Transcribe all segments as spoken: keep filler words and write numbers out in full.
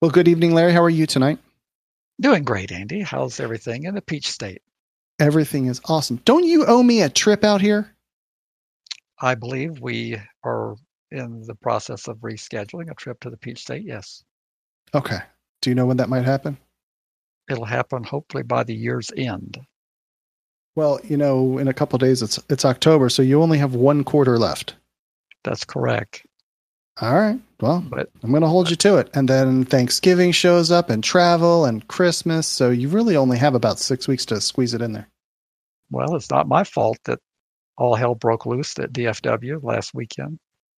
Well, good evening, Larry. How are you tonight? Doing great, Andy. How's everything in the Peach State? Everything is awesome. Don't you owe me a trip out here? I believe we are in the process of rescheduling a trip to the Peach State. Yes, Okay. Do you know when that might happen? it'll happen hopefully by the year's end. Well, you know, in a couple of days it's it's October, so you only have one quarter left. That's correct. All right. Well, But I'm going to hold you to it. And then Thanksgiving shows up and travel and Christmas, so you really only have about six weeks to squeeze it in there. well, it's not my fault that all hell broke loose at D F W last weekend.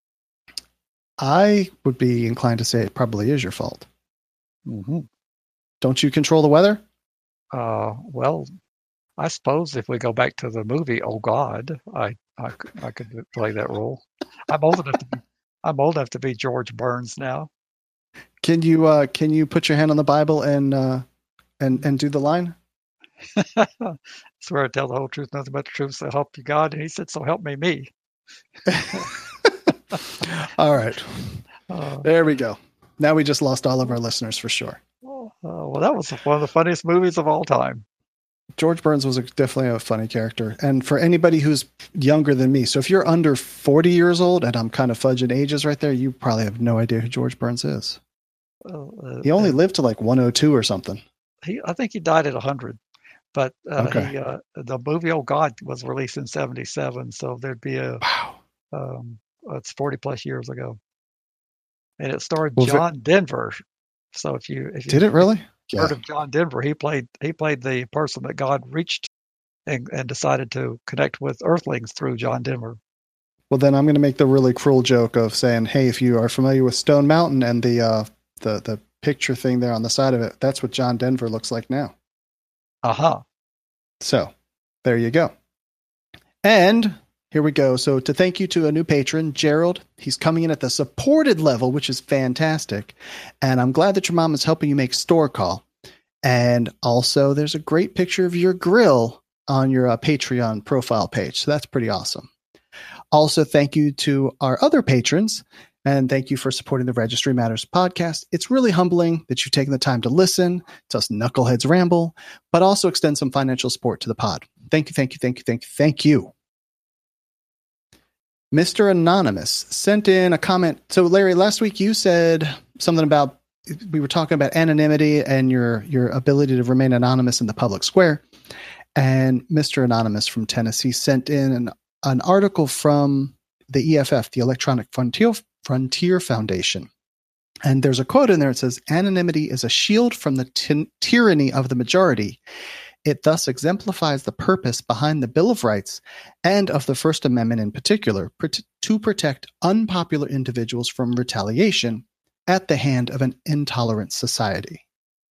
I would be inclined to say it probably is your fault. hmm Don't you control the weather? Uh, well, I suppose if we go back to the movie Oh God, I I, c- I could play that role. I'm old enough to be I'm old enough to be George Burns now. Can you uh can you put your hand on the Bible and uh and and do the line? Swear to tell the whole truth, nothing but the truth, so help you God. And he said, so help me me. All right. Uh, There we go. Now we just lost all of our listeners for sure. uh, well, that was one of the funniest movies of all time. George Burns was a, definitely a funny character. And for anybody who's younger than me, so if you're under forty years old, and I'm kind of fudging ages right there, you probably have no idea who George Burns is. Uh, He only uh, lived to like one oh two or something. he, I think he died at one hundred, but uh, Okay. he, uh, the movie Oh God was released in seventy-seven, so there'd be a, Wow. um, it's forty plus years ago. And it starred Well, John Denver. So if you if you did it really? heard Yeah. of John Denver, he played he played the person that God reached and, and decided to connect with Earthlings through John Denver. Well, then I'm going to make the really cruel joke of saying, hey, if you are familiar with Stone Mountain and the uh, the the picture thing there on the side of it, that's what John Denver looks like now. Uh-huh. So there you go. And here we go. So to thank you to a new patron, Gerald, he's coming in at the supported level, which is fantastic. And I'm glad that your mom is helping you make store call. And also there's a great picture of your grill on your uh, Patreon profile page. So that's pretty awesome. Also, thank you to our other patrons. And thank you for supporting the Registry Matters podcast. It's really humbling that you've taken the time to listen to us knuckleheads ramble, but also extend some financial support to the pod. Thank you, thank you, thank you, thank you, thank you. Mister Anonymous sent in a comment. So, Larry, last week you said something about, we were talking about anonymity and your, your ability to remain anonymous in the public square. And Mister Anonymous from Tennessee sent in an, an article from the E F F, the Electronic Frontier, Frontier Foundation. And there's a quote in there. It says, anonymity is a shield from the ty- tyranny of the majority. It thus exemplifies the purpose behind the Bill of Rights and of the First Amendment in particular, to protect unpopular individuals from retaliation at the hand of an intolerant society.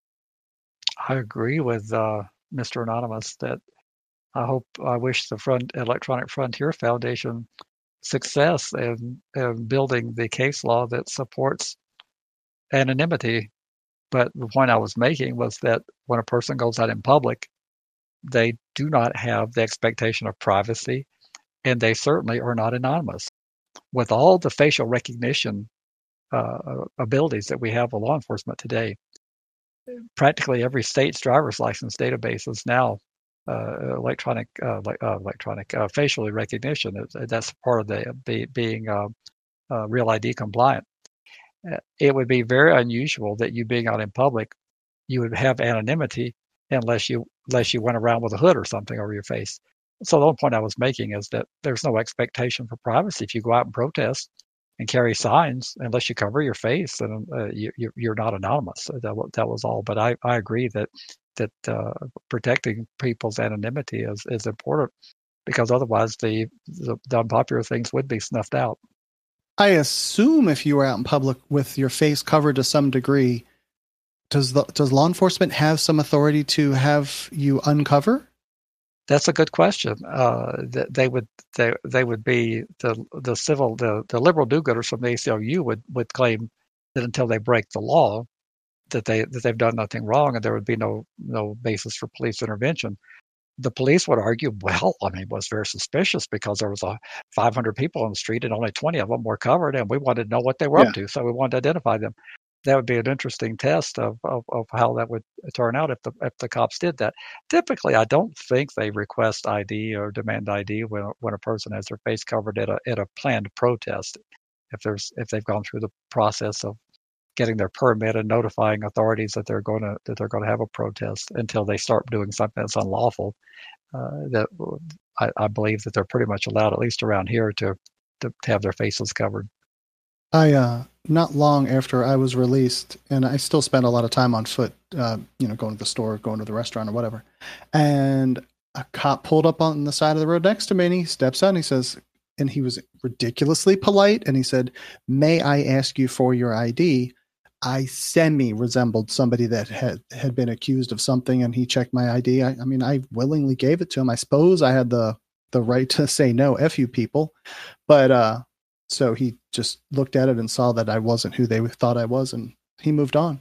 I agree with uh, Mister Anonymous that I hope, I wish the Front Electronic Frontier Foundation success in, in building the case law that supports anonymity. But the point I was making was that when a person goes out in public, they do not have the expectation of privacy, and they certainly are not anonymous. With all the facial recognition uh, abilities that we have with law enforcement today, practically every state's driver's license database is now uh, electronic, uh, uh, electronic uh, facial recognition. That's part of the be, being uh, uh, Real I D compliant. It would be very unusual that you being out in public, you would have anonymity unless you unless you went around with a hood or something over your face. So the only point I was making is that there's no expectation for privacy if you go out and protest and carry signs, unless you cover your face, and uh, you, you're not anonymous. So that that was all. But I, I agree that that uh, protecting people's anonymity is, is important, because otherwise the, the the unpopular things would be snuffed out. I assume if you were out in public with your face covered to some degree, does the, does law enforcement have some authority to have you uncover? That's a good question. Uh, they would they they would be the the civil the, the liberal do-gooders from the A C L U would, would claim that until they break the law, that they that they've done nothing wrong, and there would be no no basis for police intervention. The police would argue, well, I mean, it was very suspicious because there was a five hundred people on the street and only twenty of them were covered, and we wanted to know what they were Yeah. up to, so we wanted to identify them. that would be an interesting test of, of, of how that would turn out if the if the cops did that. Typically, I don't think they request I D or demand I D when when a person has their face covered at a at a planned protest. If there's if they've gone through the process of getting their permit and notifying authorities that they're going to that they're going to have a protest until they start doing something that's unlawful, uh, that I, I believe that they're pretty much allowed, at least around here, to to, to have their faces covered. I uh, not long after I was released, and I still spent a lot of time on foot, uh, you know, going to the store, going to the restaurant, or whatever. And a cop pulled up on the side of the road next to me, and he steps out and he says, and he was ridiculously polite, and he said, "May I ask you for your I D?" I semi resembled somebody that had, had been accused of something, and he checked my I D. I, I mean, I willingly gave it to him. I suppose I had the, the right to say no, F you people. But uh, so he just looked at it and saw that I wasn't who they thought I was, and he moved on.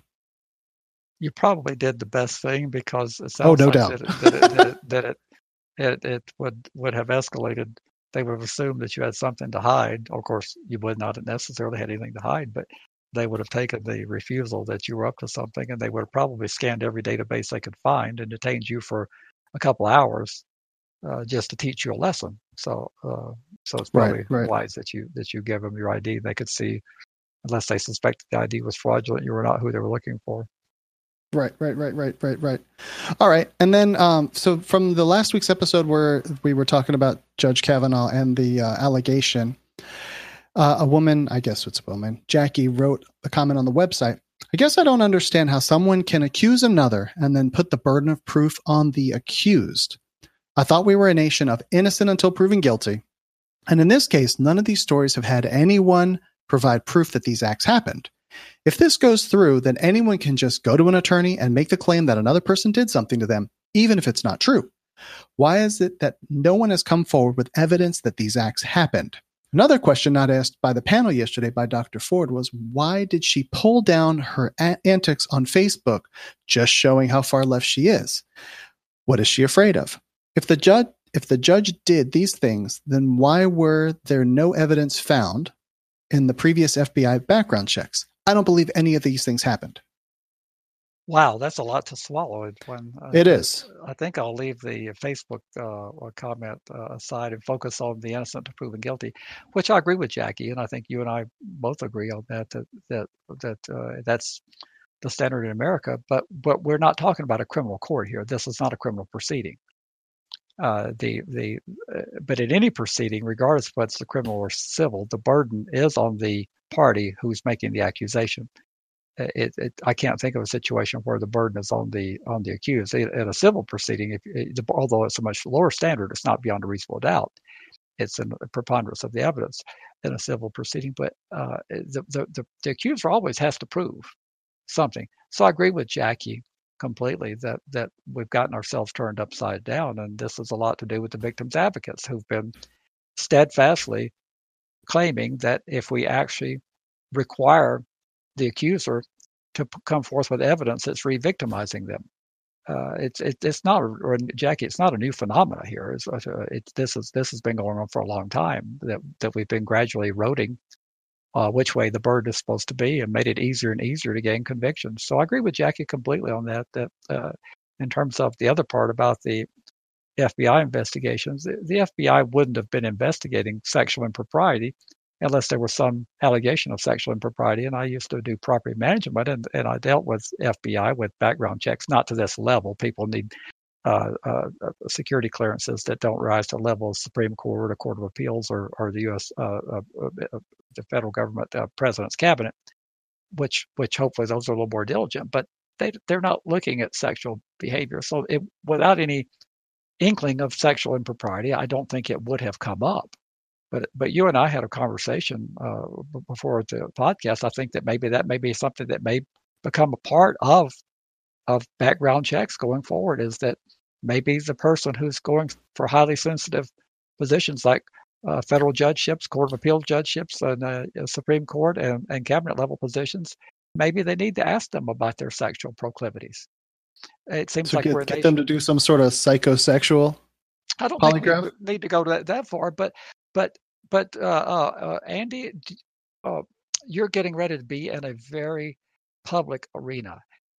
You probably did the best thing, because it Oh, sounds no like doubt. that, it, that, it, that, it, that it, it, it would, would have escalated. They would have assumed that you had something to hide. Of course, you would not have necessarily had anything to hide, but they would have taken the refusal that you were up to something, and they would have probably scanned every database they could find and detained you for a couple hours uh, just to teach you a lesson. So, uh, so it's probably Right, right. wise that you that you give them your I D. They could see, unless they suspected the I D was fraudulent, you were not who they were looking for. Right, right, right, right, right, right. All right. And then, um, so from the last week's episode where we were talking about Judge Kavanaugh and the uh, allegation, uh, a woman, I guess it's a woman, Jackie, wrote a comment on the website. I guess I don't understand how someone can accuse another and then put the burden of proof on the accused. I thought we were a nation of innocent until proven guilty. And in this case, none of these stories have had anyone provide proof that these acts happened. If this goes through, then anyone can just go to an attorney and make the claim that another person did something to them, even if it's not true. Why is it that no one has come forward with evidence that these acts happened? Another question not asked by the panel yesterday by Doctor Ford was, why did she pull down her a- antics on Facebook, just showing how far left she is? What is she afraid of? If the judge if the judge did these things, then why were there no evidence found in the previous F B I background checks? I don't believe any of these things happened. Wow, that's a lot to swallow. When uh, It is. I think I'll leave the Facebook uh, comment uh, aside and focus on the innocent to proven guilty, which I agree with Jackie, and I think you and I both agree on that. That that that uh, that's the standard in America. But but we're not talking about a criminal court here. This is not a criminal proceeding. Uh, the the uh, but in any proceeding, regardless of whether it's the criminal or civil, the burden is on the party who's making the accusation. It, it, I can't think of a situation where the burden is on the on the accused. In a civil proceeding, if, it, although it's a much lower standard, it's not beyond a reasonable doubt. It's a preponderance of the evidence in a civil proceeding. But uh, the, the, the the accuser always has to prove something. So I agree with Jackie completely that that we've gotten ourselves turned upside down, and this has a lot to do with the victims' advocates who've been steadfastly claiming that if we actually require the accuser to p- come forth with evidence that's re-victimizing them. Uh, it's it, it's not, or Jackie, it's not a new phenomena here. It's, uh, it's this is this has been going on for a long time. That that we've been gradually eroding uh, which way the burden is supposed to be, and made it easier and easier to gain convictions. So I agree with Jackie completely on that. That uh, in terms of the other part about the F B I investigations, the, the F B I wouldn't have been investigating sexual impropriety unless there was some allegation of sexual impropriety. And I used to do property management, and, and I dealt with F B I with background checks, not to this level. People need uh, uh, security clearances that don't rise to the level of Supreme Court or Court of Appeals or, or the U S, uh, uh, uh, the federal government, uh, president's cabinet, which which hopefully those are a little more diligent. But they, they're not looking at sexual behavior. So it, without any inkling of sexual impropriety, I don't think it would have come up. But but you and I had a conversation uh, before the podcast. I think that maybe that may be something that may become a part of of background checks going forward. Is that maybe the person who's going for highly sensitive positions like uh, federal judgeships, Court of Appeal judgeships, and uh, Supreme Court and, and cabinet level positions, maybe they need to ask them about their sexual proclivities. It seems to like get, we're a get nation, them to do some sort of psychosexual I don't polygraph. think we need to go to that, that far, but but but uh, uh, uh, Andy, uh, you're getting ready to be in a very public arena,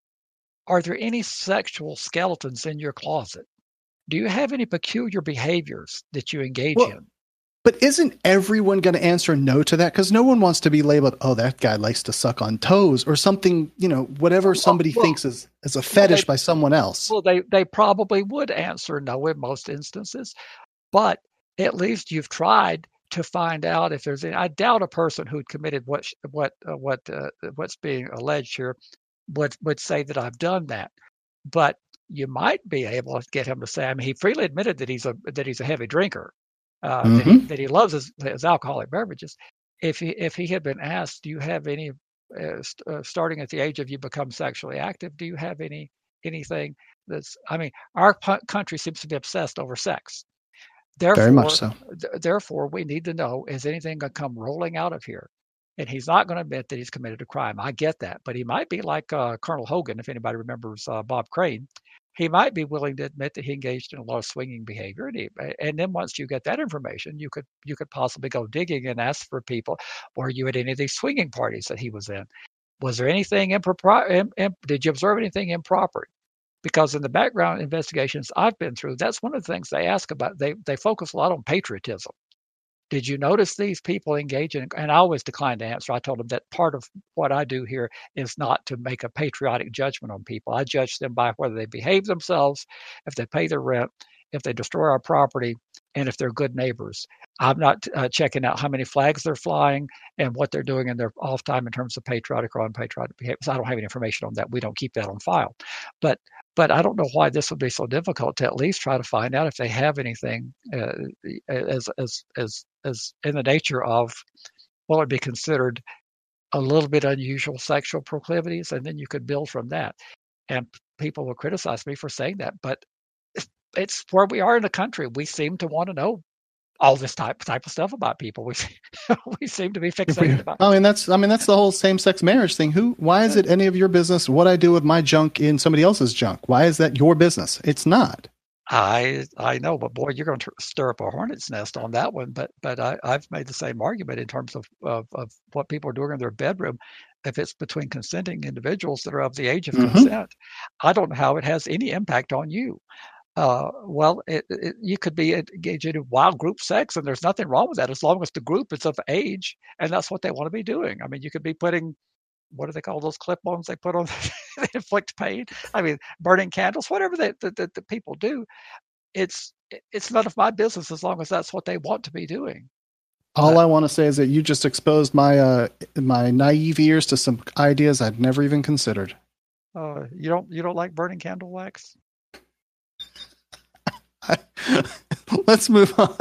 are there any sexual skeletons in your closet? Do you have any peculiar behaviors that you engage well, in? But isn't everyone going to answer no to that? Because no one wants to be labeled, oh, that guy likes to suck on toes or something, you know, whatever somebody well, thinks is, is a fetish well, they, by someone else. Well, they, they probably would answer no in most instances, but at least you've tried to find out if there's any. I doubt a person who'd committed what what uh, what uh, what's being alleged here would would say that I've done that, but you might be able to get him to say. I mean, he freely admitted that he's a that he's a heavy drinker, uh, mm-hmm. that he that he loves his, his alcoholic beverages. If he if he had been asked, do you have any, uh, st- uh, starting at the age of you become sexually active, do you have any anything that's? I mean, our p- country seems to be obsessed over sex. Therefore, Very much so. Th- therefore, we need to know, is anything going to come rolling out of here? And he's not going to admit that he's committed a crime. I get that. But he might be like uh, Colonel Hogan, if anybody remembers uh, Bob Crane. He might be willing to admit that he engaged in a lot of swinging behavior. And, he, and then once you get that information, you could you could possibly go digging and ask for people, were you at any of these swinging parties that he was in? Was there anything improper? Imp- imp- did you observe anything improper? Because in the background investigations I've been through, that's one of the things they ask about. They they focus a lot on patriotism. Did you notice these people engage in? And I always declined to answer. I told them that part of what I do here is not to make a patriotic judgment on people. I judge them by whether they behave themselves, if they pay their rent, if they destroy our property, and if they're good neighbors. I'm not uh, checking out how many flags they're flying and what they're doing in their off time in terms of patriotic or unpatriotic behavior. I don't have any information on that. We don't keep that on file. But But I don't know why this would be so difficult to at least try to find out if they have anything uh, as as as as in the nature of what would be considered a little bit unusual sexual proclivities, and then you could build from that. And people will criticize me for saying that, but it's where we are in the country. We seem to want to know all this type type of stuff about people. We we seem to be fixated about. I mean, that's I mean that's the whole same-sex marriage thing. Who? Why is it any of your business what I do with my junk in somebody else's junk? Why is that your business? It's not. I I know, but boy, you're going to stir up a hornet's nest on that one. But but I, I've made the same argument in terms of, of of what people are doing in their bedroom. If it's between consenting individuals that are of the age of mm-hmm. consent, I don't know how it has any impact on you. Uh, well, it, it, you could be engaging in wild group sex, and there's nothing wrong with that as long as the group is of age, and that's what they want to be doing. I mean, you could be putting, what do they call those clip-ons they put on, they inflict pain? I mean, burning candles, whatever they, the, the, the people do. It's it's none of my business as long as that's what they want to be doing. All but, I want to say is that you just exposed my uh, my naive ears to some ideas I'd never even considered. Uh, you don't you don't like burning candle wax? Let's move on.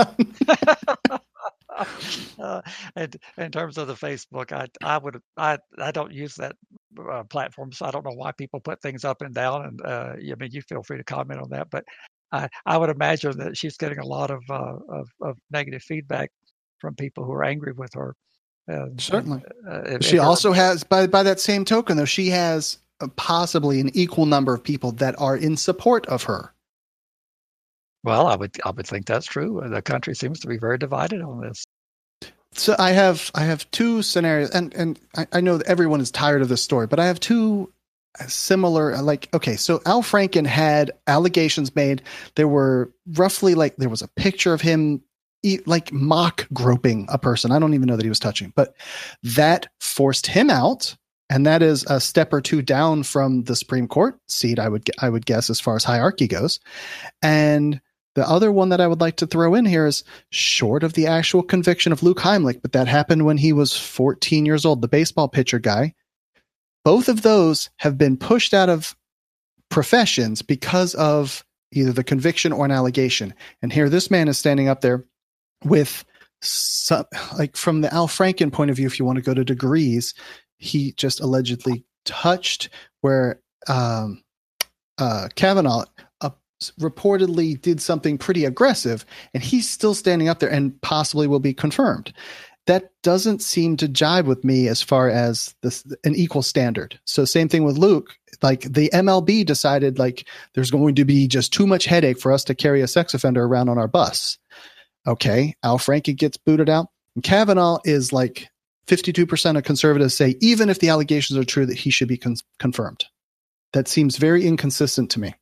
uh, and in terms of the Facebook, I I would I I don't use that uh, platform, so I don't know why people put things up and down. And uh, I mean, you feel free to comment on that, but I I would imagine that she's getting a lot of uh, of, of negative feedback from people who are angry with her. Uh, Certainly, and, uh, if, she if also has by by that same token, though, she has possibly an equal number of people that are in support of her. Well, I would I would think that's true. The country seems to be very divided on this. So I have I have two scenarios, and and I, I know that everyone is tired of this story, but I have two similar. Like, okay, so Al Franken had allegations made. There were roughly like there was a picture of him like mock groping a person. I don't even know that he was touching, but that forced him out. And that is a step or two down from the Supreme Court seat, I would I would guess, as far as hierarchy goes. And the other one that I would like to throw in here is short of the actual conviction of Luke Heimlich, but that happened when he was fourteen years old, the baseball pitcher guy. Both of those have been pushed out of professions because of either the conviction or an allegation. And here this man is standing up there with some, like from the Al Franken point of view, if you want to go to degrees, he just allegedly touched where um, uh, Kavanaugh uh, reportedly did something pretty aggressive, and he's still standing up there and possibly will be confirmed. That doesn't seem to jibe with me as far as this, an equal standard. So same thing with Luke. Like the M L B decided like there's going to be just too much headache for us to carry a sex offender around on our bus. Okay, Al Franken gets booted out. And Kavanaugh is like fifty-two percent of conservatives say even if the allegations are true that he should be con- confirmed. That seems very inconsistent to me.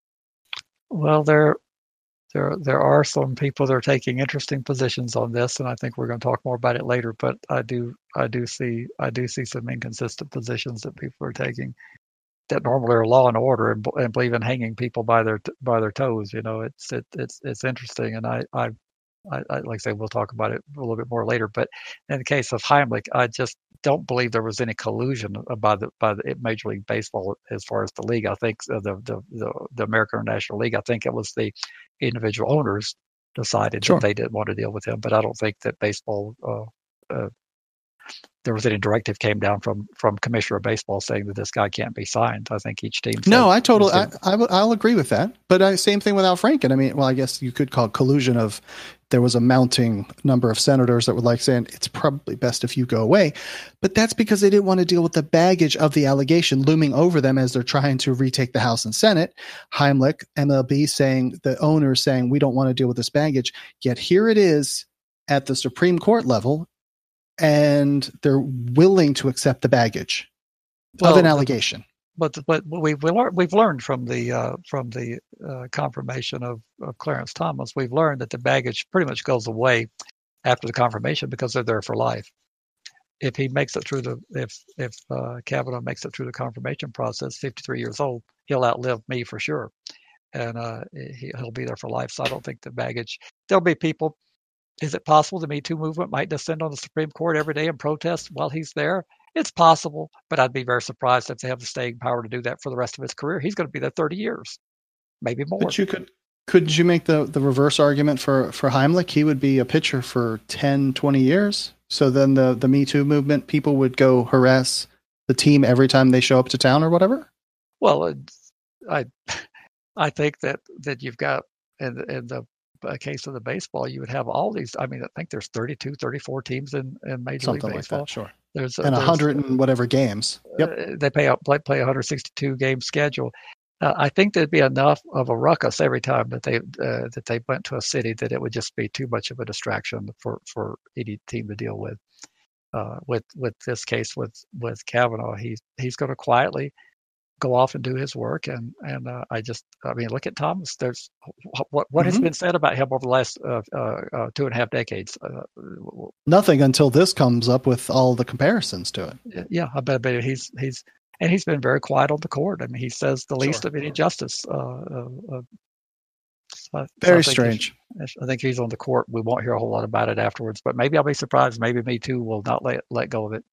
Well, there, there, there are some people that are taking interesting positions on this, and I think we're going to talk more about it later. But I do, I do see, I do see some inconsistent positions that people are taking that normally are law and order and, and believe in hanging people by their by their toes. You know, it's it, it's it's interesting, and I I. I, I, like I say, we'll talk about it a little bit more later. But in the case of Heimlich, I just don't believe there was any collusion by the by the Major League Baseball as far as the league. I think uh, the, the the the American National League. I think it was the individual owners decided Sure. that they didn't want to deal with him. But I don't think that baseball. Uh, uh, there was any directive came down from from Commissioner of Baseball saying that this guy can't be signed. I think each team. No, I totally, I, I w- I'll agree with that. But uh, same thing with Al Franken. I mean, well, I guess you could call it collusion of there was a mounting number of senators that were like saying it's probably best if you go away. But that's because they didn't want to deal with the baggage of the allegation looming over them as they're trying to retake the House and Senate. Heimlich, M L B saying, the owners saying, we don't want to deal with this baggage. Yet here it is at the Supreme Court level, and they're willing to accept the baggage well, of an allegation. But but we've we've learned from the uh, from the uh, confirmation of, of Clarence Thomas, we've learned that the baggage pretty much goes away after the confirmation because they're there for life. If he makes it through the if if uh, Kavanaugh makes it through the confirmation process, fifty-three years old, he'll outlive me for sure, and uh, he, he'll be there for life. So I don't think the baggage. There'll be people. Is it possible the Me Too movement might descend on the Supreme Court every day and protest while he's there? It's possible, but I'd be very surprised if they have the staying power to do that for the rest of his career. He's going to be there thirty years, maybe more. But you could, could you make the, the reverse argument for, for Heimlich? He would be a pitcher for ten, twenty years. So then the, the Me Too movement, people would go harass the team every time they show up to town or whatever? Well, I I think that, that you've got in, in the case of the baseball, you would have all these. I mean, I think there's thirty-two, thirty-four teams in, in Major Something League Baseball. Like that, sure. There's and a hundred and whatever games. Yep. Uh, they pay out play, play a one hundred sixty-two game schedule. Uh, I think there'd be enough of a ruckus every time that they uh, that they went to a city that it would just be too much of a distraction for, for any team to deal with. Uh, with with this case with with Kavanaugh, he's he's going to quietly go off and do his work, and and uh, I just I mean look at Thomas. There's what what mm-hmm. has been said about him over the last uh, uh, uh, two and a half decades. Uh, Nothing until this comes up with all the comparisons to it. Yeah, I bet, but he's he's and he's been very quiet on the court. I mean, he says the least sure, of any sure. justice. Uh, uh, uh, so very so I strange. If, I think he's on the court. We won't hear a whole lot about it afterwards, but maybe I'll be surprised. Maybe Me Too will not let let go of it.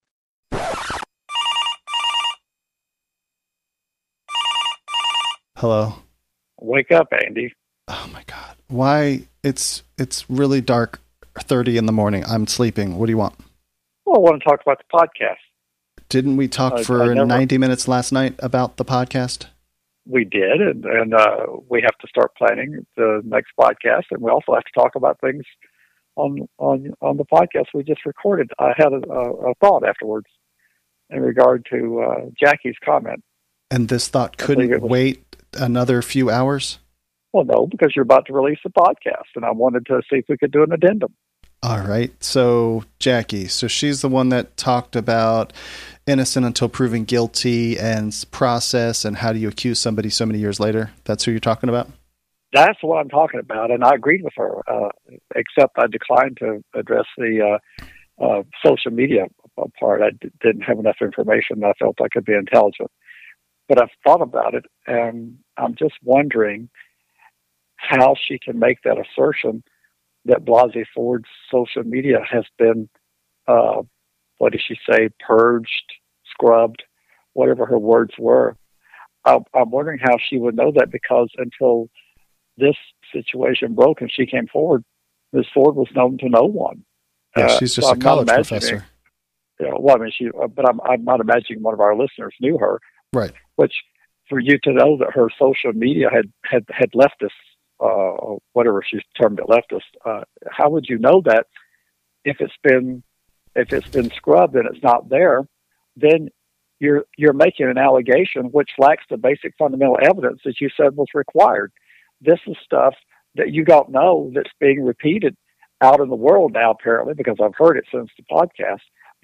Hello. Wake up, Andy. Oh my God. Why? It's it's really dark, thirty in the morning. I'm sleeping. What do you want? Well, I want to talk about the podcast. Didn't we talk uh, for never, ninety minutes last night about the podcast? We did, and, and uh, we have to start planning the next podcast, and we also have to talk about things on on on the podcast we just recorded. I had a, a thought afterwards in regard to uh, Jackie's comment. And this thought couldn't was, wait another few hours? Well, no, because you're about to release the podcast, and I wanted to see if we could do an addendum. All right. So, Jackie, so she's the one that talked about innocent until proven guilty and process and how do you accuse somebody so many years later? That's who you're talking about? That's what I'm talking about, and I agreed with her, uh, except I declined to address the uh, uh, social media part. I d- didn't have enough information. I felt I could be intelligent. But I've thought about it, and I'm just wondering how she can make that assertion that Blasey Ford's social media has been, uh, what did she say, purged, scrubbed, whatever her words were. I, I'm wondering how she would know that, because until this situation broke and she came forward, Miz Ford was known to no one. Yeah, uh, she's just so a college professor. You know, well, I mean, she, but I'm, I'm not imagining one of our listeners knew her. Right. Which, for you to know that her social media had, had, had left us, uh, whatever she's termed it, left us, uh, how would you know that if it's been if it's been scrubbed and it's not there? Then you're you're making an allegation which lacks the basic fundamental evidence that you said was required. This is stuff that you don't know that's being repeated out in the world now, apparently, because I've heard it since the podcast, that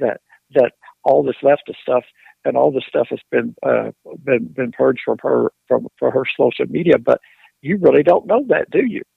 that all this leftist stuff and all this stuff has been uh, been been purged from her from for her social media. But you really don't know that, do you?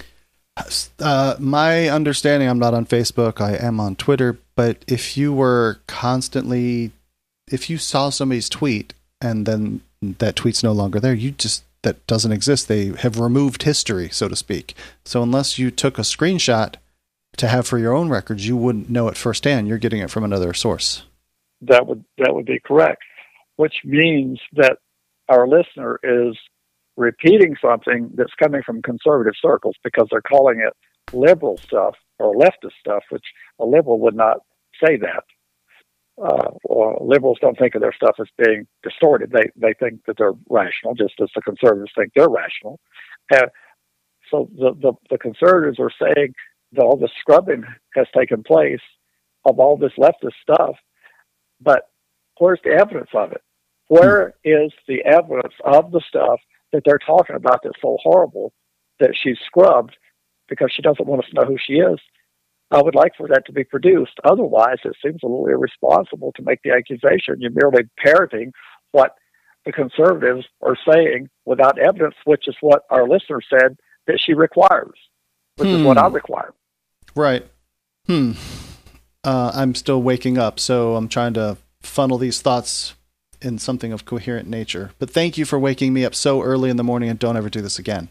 Uh, my understanding, I'm not on Facebook, I am on Twitter, but if you were constantly, if you saw somebody's tweet and then that tweet's no longer there, you just, that doesn't exist. They have removed history, so to speak. So unless you took a screenshot to have for your own records, you wouldn't know it firsthand. You're getting it from another source. That would, that would be correct, which means that our listener is repeating something that's coming from conservative circles because they're calling it liberal stuff or leftist stuff, which a liberal would not say that. Uh, or liberals don't think of their stuff as being distorted. They they think that they're rational, just as the conservatives think they're rational. And so the, the, the conservatives are saying that all this scrubbing has taken place of all this leftist stuff, but where's the evidence of it? Where is the evidence of the stuff that they're talking about that's so horrible that she's scrubbed because she doesn't want us to know who she is? I would like for that to be produced. Otherwise, it seems a little irresponsible to make the accusation. You're merely parroting what the conservatives are saying without evidence, which is what our listener said that she requires, which hmm. is what I require. Right. Hmm. Uh, I'm still waking up, so I'm trying to funnel these thoughts in something of coherent nature. But thank you for waking me up so early in the morning, and don't ever do this again.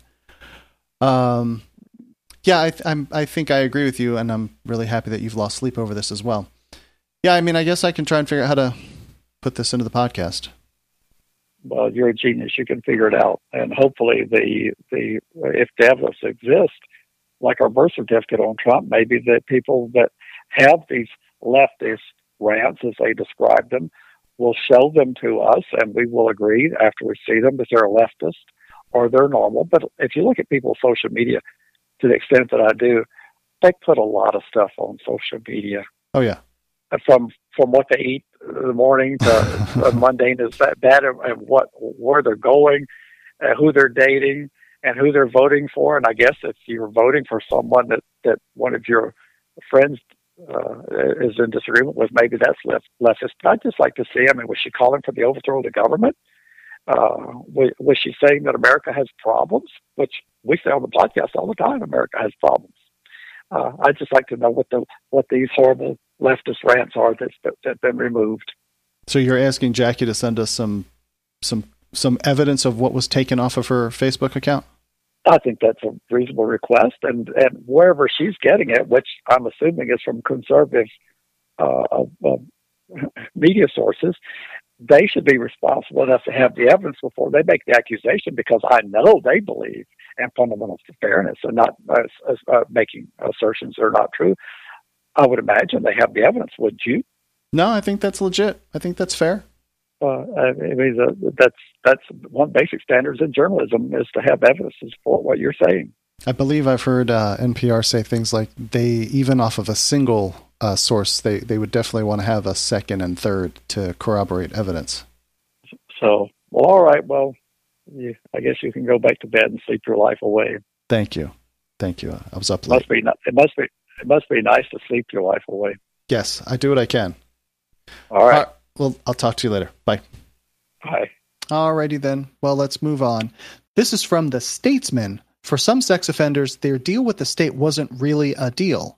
Um, yeah, I, I'm, I think I agree with you, and I'm really happy that you've lost sleep over this as well. Yeah, I mean, I guess I can try and figure out how to put this into the podcast. Well, you're a genius. You can figure it out. And hopefully the, the, if the evidence exists, like our birth certificate on Trump, maybe the people that have these leftist rants, as they describe them, will show them to us, and we will agree after we see them that they're a leftist or they're normal. But if you look at people's social media, to the extent that I do, they put a lot of stuff on social media. Oh, yeah. From from what they eat in the morning to mundane as that, that and, and what where they're going, uh, who they're dating, and who they're voting for. And I guess if you're voting for someone that, that one of your friends uh, is in disagreement with, maybe that's left, leftist. But I'd just like to see, I mean, was she calling for the overthrow of the government? Uh, was, was she saying that America has problems? Which we say on the podcast all the time, America has problems. Uh, I'd just like to know what the what these horrible leftist rants are that's that have been removed. So you're asking Jackie to send us some some some evidence of what was taken off of her Facebook account? I think that's a reasonable request, and, and wherever she's getting it, which I'm assuming is from conservative uh, uh, media sources, they should be responsible enough to have the evidence before they make the accusation, because I know they believe in fundamental fairness and not uh, uh, making assertions that are not true. I would imagine they have the evidence. Would you? No, I think that's legit. I think that's fair. Uh, I mean, uh, that's that's one basic standards in journalism is to have evidence to support what you're saying. I believe I've heard uh, N P R say things like they, even off of a single uh, source, they, they would definitely want to have a second and third to corroborate evidence. So, well, all right. Well, you, I guess you can go back to bed and sleep your life away. Thank you. Thank you. I was up late. Must be, it must be it must be nice to sleep your life away. Yes, I do what I can. All right. Uh, well, I'll talk to you later. Bye. Bye. All righty then. Well, let's move on. This is from The Statesman. For some sex offenders, their deal with the state wasn't really a deal.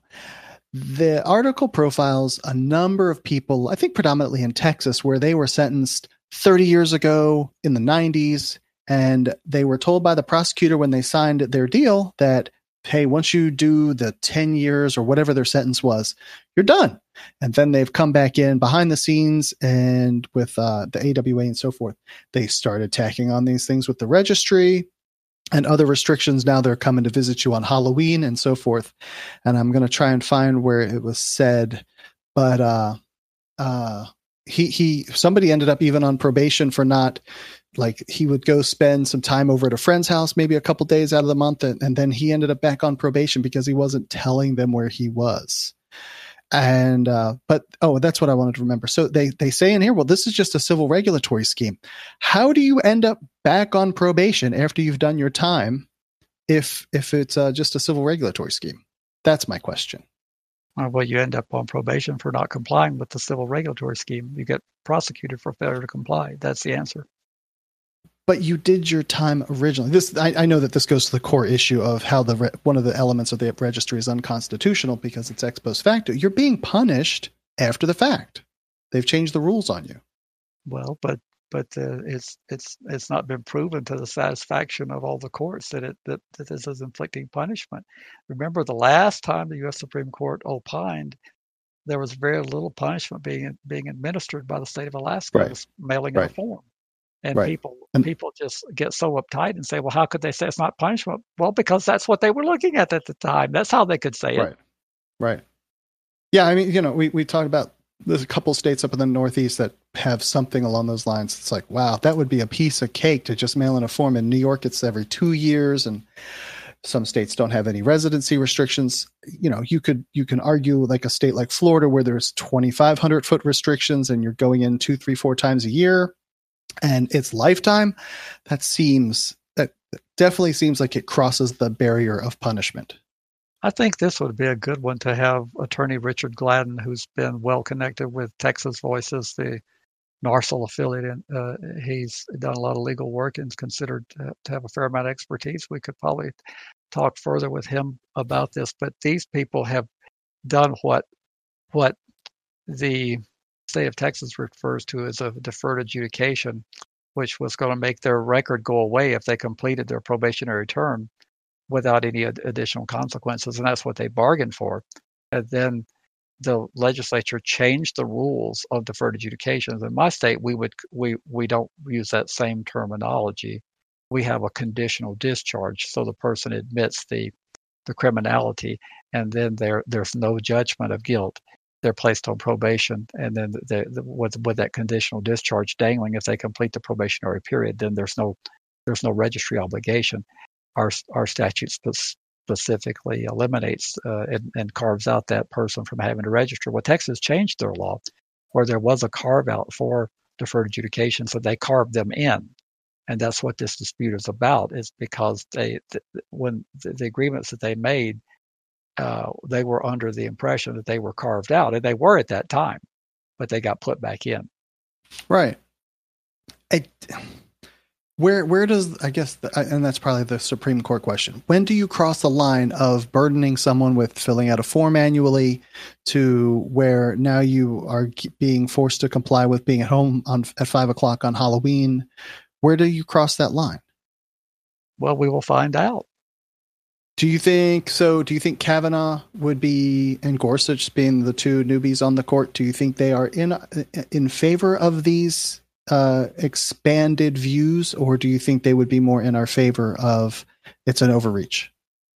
The article profiles a number of people, I think predominantly in Texas, where they were sentenced thirty years ago in the nineties, and they were told by the prosecutor when they signed their deal that, hey, once you do the ten years or whatever their sentence was, you're done. And then they've come back in behind the scenes and with uh, the A W A and so forth. They started tacking on these things with the registry and other restrictions. Now they're coming to visit you on Halloween and so forth. And I'm going to try and find where it was said, but uh, uh, he, he, somebody ended up even on probation for not, like, he would go spend some time over at a friend's house, maybe a couple days out of the month. And, and then he ended up back on probation because he wasn't telling them where he was. And, uh, but, oh, that's what I wanted to remember. So they, they say in here, well, this is just a civil regulatory scheme. How do you end up back on probation after you've done your time if, if it's uh, just a civil regulatory scheme? That's my question. Uh, well, you end up on probation for not complying with the civil regulatory scheme. You get prosecuted for failure to comply. That's the answer. But you did your time originally. This I, I know that this goes to the core issue of how the re, one of the elements of the registry is unconstitutional because it's ex post facto. You're being punished after the fact. They've changed the rules on you. Well, but but uh, it's it's it's not been proven to the satisfaction of all the courts that it that, that this is inflicting punishment. Remember, the last time the U S Supreme Court opined, there was very little punishment being being administered by the state of Alaska. Right. It was mailing Right. in a form. And Right. people And- people just get so uptight and say, well, how could they say it's not punishment? Well, because that's what they were looking at at the time. That's how they could say it. Right. Right. Yeah, I mean, you know, we, we talked about there's a couple states up in the Northeast that have something along those lines. It's like, wow, that would be a piece of cake to just mail in a form. In New York, it's every two years, and some states don't have any residency restrictions. You know, you could you can argue like a state like Florida where there's twenty-five hundred foot restrictions and you're going in two, three, four times a year, and it's lifetime. That seems that definitely seems like it crosses the barrier of punishment. I think this would be a good one to have Attorney Richard Gladden, who's been well connected with Texas Voices, the NARSL affiliate. And uh, he's done a lot of legal work and is considered to, to have a fair amount of expertise. We could probably talk further with him about this. But these people have done what what the state of Texas refers to as a deferred adjudication, which was going to make their record go away if they completed their probationary term without any ad- additional consequences. And that's what they bargained for. And then the legislature changed the rules of deferred adjudications. In my state, we would we we don't use that same terminology. We have a conditional discharge, so the person admits the the criminality, and then there there's no judgment of guilt. They're placed on probation, and then the, the, with with that conditional discharge dangling, if they complete the probationary period, then there's no there's no registry obligation. Our our statute spe- specifically eliminates uh, and, and carves out that person from having to register. Well, Texas changed their law where there was a carve out for deferred adjudication, so they carved them in, and that's what this dispute is about. Is because they th- when the, the agreements that they made, uh, they were under the impression that they were carved out, and they were at that time, but they got put back in. Right. I, where where does I guess the, and that's probably the Supreme Court question. When do you cross the line of burdening someone with filling out a form annually to where now you are being forced to comply with being at home on at five o'clock on Halloween? Where do you cross that line? Well, we will find out. Do you think so? Do you think Kavanaugh would be, and Gorsuch being the two newbies on the court, do you think they are in in favor of these uh, expanded views, or do you think they would be more in our favor of it's an overreach?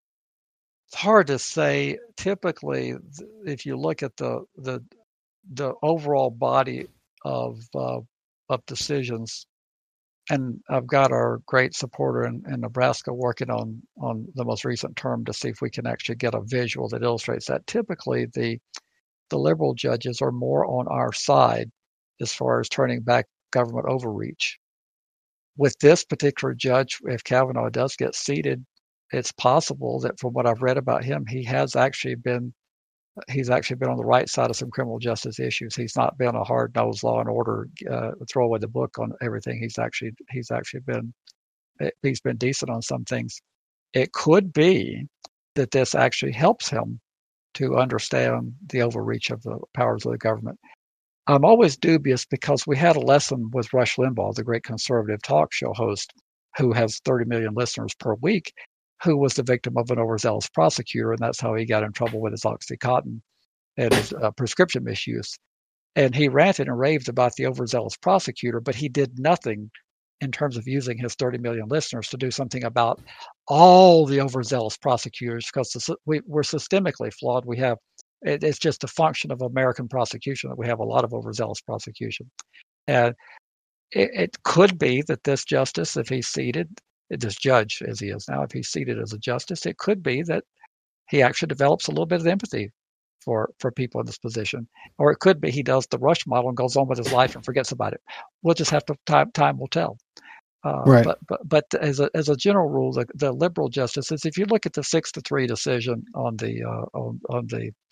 It's hard to say. Typically, if you look at the the the overall body of uh, of decisions, and I've got our great supporter in, in Nebraska working on on the most recent term to see if we can actually get a visual that illustrates that. Typically, the the liberal judges are more on our side as far as turning back government overreach. With this particular judge, if Kavanaugh does get seated, it's possible that from what I've read about him, he has actually been he's actually been on the right side of some criminal justice issues. He's not been a hard-nosed law and order uh, throw away the book on everything. He's actually he's actually been he's been decent on some things. It could be that this actually helps him to understand the overreach of the powers of the government. I'm always dubious because we had a lesson with Rush Limbaugh, the great conservative talk show host, who has thirty million listeners per week, who was the victim of an overzealous prosecutor, and that's how he got in trouble with his OxyContin and his uh, prescription misuse. And he ranted and raved about the overzealous prosecutor, but he did nothing in terms of using his thirty million listeners to do something about all the overzealous prosecutors, because the, we, we're systemically flawed. We have it, it's just a function of American prosecution that we have a lot of overzealous prosecution. And it, it could be that this justice, if he's seated, this judge as he is now, if he's seated as a justice, it could be that he actually develops a little bit of empathy for, for people in this position. Or it could be he does the Rush model and goes on with his life and forgets about it. We'll just have to, time, time will tell. Uh, right. But but but as a as a general rule, the, the liberal justices, if you look at the six to three decision on the uh, on on the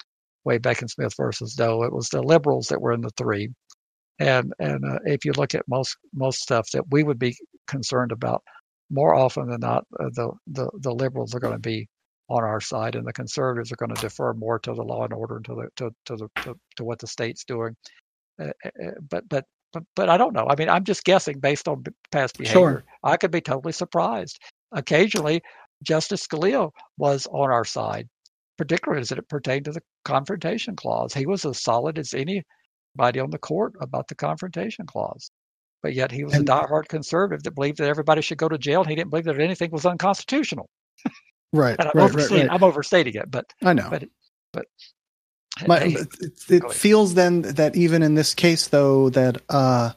way back in Smith versus Doe. It was the liberals that were in the three. And and uh, if you look at most most stuff that we would be concerned about, more often than not, uh, the, the the liberals are going to be on our side, and the conservatives are going to defer more to the law and order and to the to to the to, to what the state's doing. Uh, uh, but but but but I don't know. I mean, I'm just guessing based on past behavior. Sure. I could be totally surprised. Occasionally, Justice Scalia was on our side, particularly as it pertained to the Confrontation Clause. He was as solid as anybody on the court about the Confrontation Clause. But yet he was And- a diehard conservative that believed that everybody should go to jail, and he didn't believe that anything was unconstitutional. Right, And I'm, right, right, overstating, right. I'm overstating it, but I know. but but My, hey, it it go ahead. feels then that even in this case, though, that uh,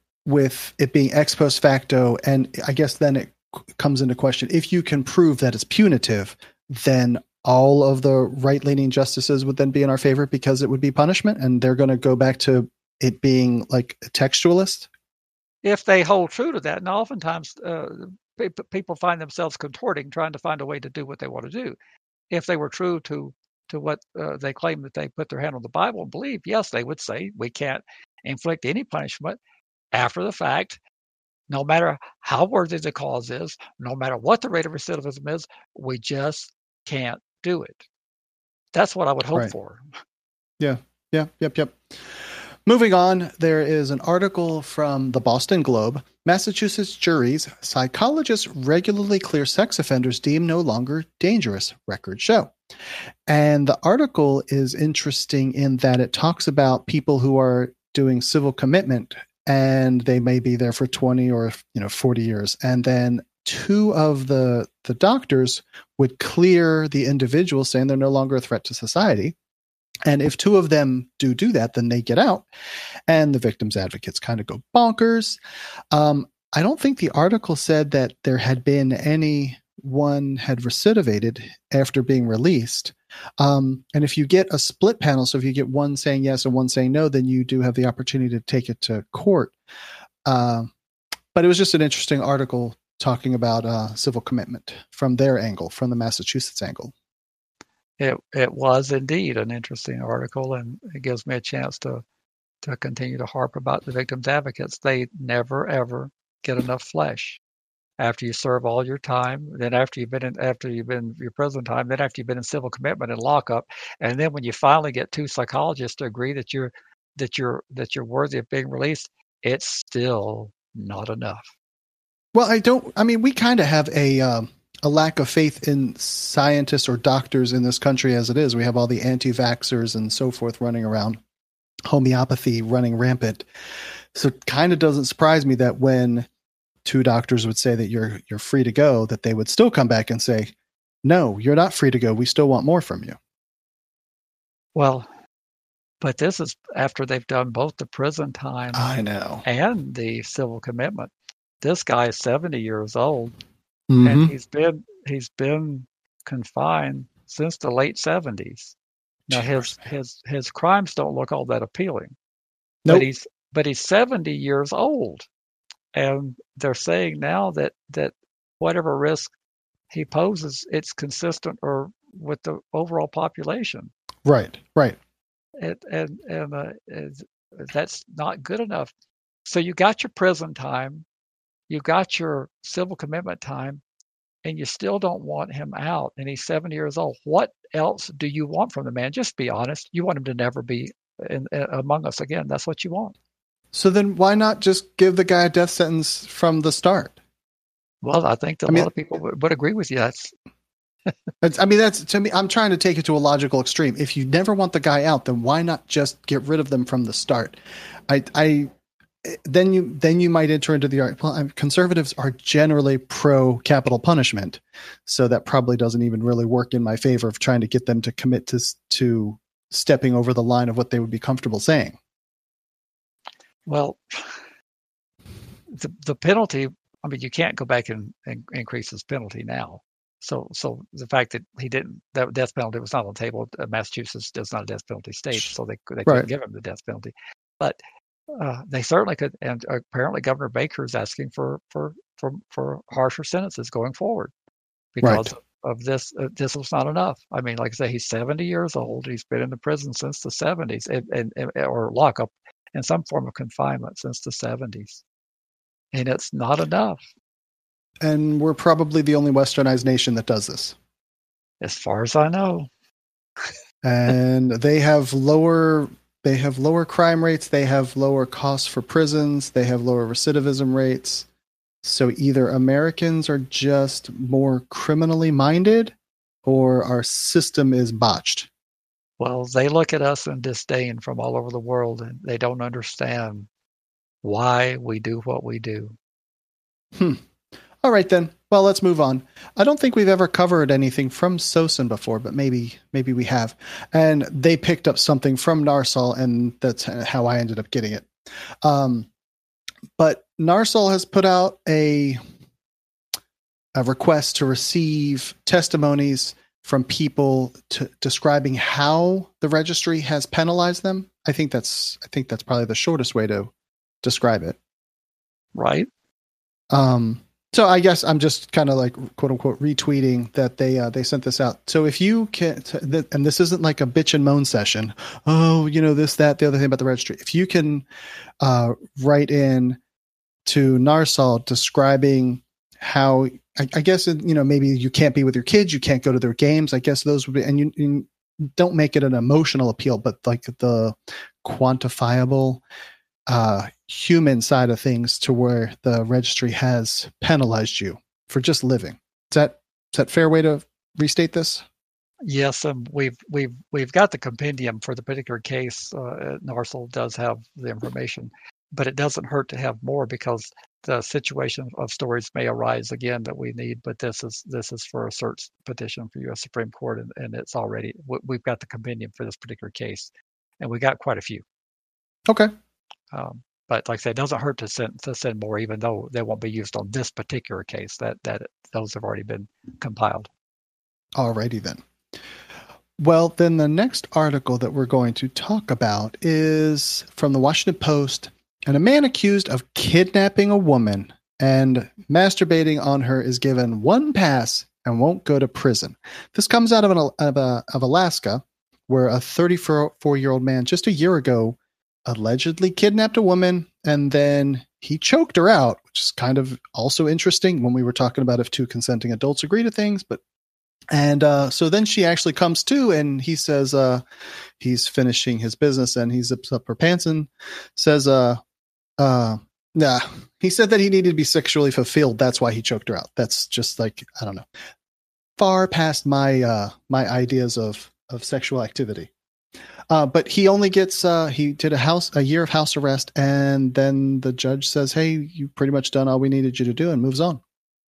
with it being ex post facto, and I guess then it comes into question, if you can prove that it's punitive, then all of the right-leaning justices would then be in our favor because it would be punishment, and they're going to go back to it being like textualist. If they hold true to that, and oftentimes uh, pe- people find themselves contorting, trying to find a way to do what they want to do. If they were true to to what uh, they claim that they put their hand on the Bible and believe, yes, they would say we can't inflict any punishment after the fact, no matter how worthy the cause is, no matter what the rate of recidivism is, we just can't do it. That's what I would hope Right. for. Yeah, yeah, yep, yep. Moving on, there is an article from the Boston Globe. Massachusetts juries, psychologists regularly clear sex offenders deemed no longer dangerous, records show. And the article is interesting in that it talks about people who are doing civil commitment, and they may be there for twenty or you know forty years. And then two of the, the doctors would clear the individual, saying they're no longer a threat to society. And if two of them do do that, then they get out, and the victims' advocates kind of go bonkers. Um, I don't think the article said that there had been anyone had recidivated after being released. Um, and if you get a split panel, so if you get one saying yes and one saying no, then you do have the opportunity to take it to court. Uh, but it was just an interesting article talking about uh, civil commitment from their angle, from the Massachusetts angle. It it was indeed an interesting article, and it gives me a chance to to continue to harp about the victims' advocates. They never ever get enough flesh. After you serve all your time, then after you've been in, after you've been your prison time, then after you've been in civil commitment and lockup, and then when you finally get two psychologists to agree that you're that you're that you're worthy of being released, it's still not enough. Well, I don't. I mean, we kind of have a um, a lack of faith in scientists or doctors in this country as it is. We have all the anti-vaxxers and so forth running around, homeopathy running rampant. So it kind of doesn't surprise me that when two doctors would say that you're you're free to go, that they would still come back and say, no, you're not free to go. We still want more from you. Well, but this is after they've done both the prison time I know. and the civil commitment. This guy is seventy years old, Mm-hmm. and he's been he's been confined since the late seventies. Now his his his crimes don't look all that appealing, Nope. but he's but he's seventy years old, and they're saying now that that whatever risk he poses, it's consistent or with the overall population. Right, right. And and and uh, is- that's not good enough. So you got your prison time, you got your civil commitment time, and you still don't want him out. And he's seventy years old. What else do you want from the man? Just be honest. You want him to never be in, uh, among us again. That's what you want. So then why not just give the guy a death sentence from the start? Well, I think that a I mean- lot of people would, would agree with you. That's It's, I mean, that's to me, I'm trying to take it to a logical extreme. If you never want the guy out, then why not just get rid of them from the start? I, I, then you, then you might enter into the argument. Well, I'm- conservatives are generally pro capital punishment. So that probably doesn't even really work in my favor of trying to get them to commit to, to stepping over the line of what they would be comfortable saying. well, the the penalty. I mean, you can't go back and, and increase his penalty now. So, so the fact that he didn't, that death penalty was not on the table. Uh, Massachusetts is not a death penalty state, so they they couldn't Right. give him the death penalty. But uh, they certainly could, and apparently Governor Baker is asking for for for, for harsher sentences going forward because Right. of this. Uh, this was not enough. I mean, like I say, he's seventy years old. He's been in the prison since the seventies, and, and, and or lockup in some form of confinement since the seventies, and it's not enough. And we're probably the only westernized nation that does this, as far as I know. And they have lower they have lower crime rates. They have lower costs for prisons. They have lower recidivism rates. So either Americans are just more criminally minded, or our system is botched. Well, they look at us in disdain from all over the world, and they don't understand why we do what we do. Hmm. All right, then. Well, let's move on. I don't think we've ever covered anything from SOSUN before, but maybe maybe we have. And they picked up something from NARSOL, and that's how I ended up getting it. Um, but NARSOL has put out a, a request to receive testimonies from people to, describing how the registry has penalized them. I think that's I think that's probably the shortest way to describe it. Right. Um. So I guess I'm just kind of like quote unquote retweeting that they uh, they sent this out. So if you can, and this isn't like a bitch and moan session. Oh, you know this, that, the other thing about the registry. If you can uh, write in to NARSOL describing how, I, I guess you know maybe you can't be with your kids, you can't go to their games. I guess those would be, and you, you don't make it an emotional appeal, but like the quantifiable uh, human side of things to where the registry has penalized you for just living. Is that is that fair way to restate this? Yes, and we've we've we've got the compendium for the particular case. Uh, NARSOL does have the information, but it doesn't hurt to have more because the situation of stories may arise again that we need. But this is this is for a cert petition for U S Supreme Court, and, and it's already we've got the compendium for this particular case, and we got quite a few. Okay. Um, but like I said, it doesn't hurt to send to send more, even though they won't be used on this particular case. That that those have already been compiled. Alrighty then. Well, then the next article that we're going to talk about is from the Washington Post, and a man accused of kidnapping a woman and masturbating on her is given one pass and won't go to prison. This comes out of an of, a, of Alaska, where a thirty-four-year-old man just a year ago allegedly kidnapped a woman, and then he choked her out, which is kind of also interesting when we were talking about if two consenting adults agree to things. But and uh, so then she actually comes to, and he says uh, he's finishing his business, and he zips up her pants and says, uh, uh, nah, he said that he needed to be sexually fulfilled. That's why he choked her out. That's just like, I don't know, far past my uh, my ideas of, of sexual activity. Uh, but he only gets, uh, he did a house, a year of house arrest. And then the judge says, hey, you pretty much done all we needed you to do, and moves on.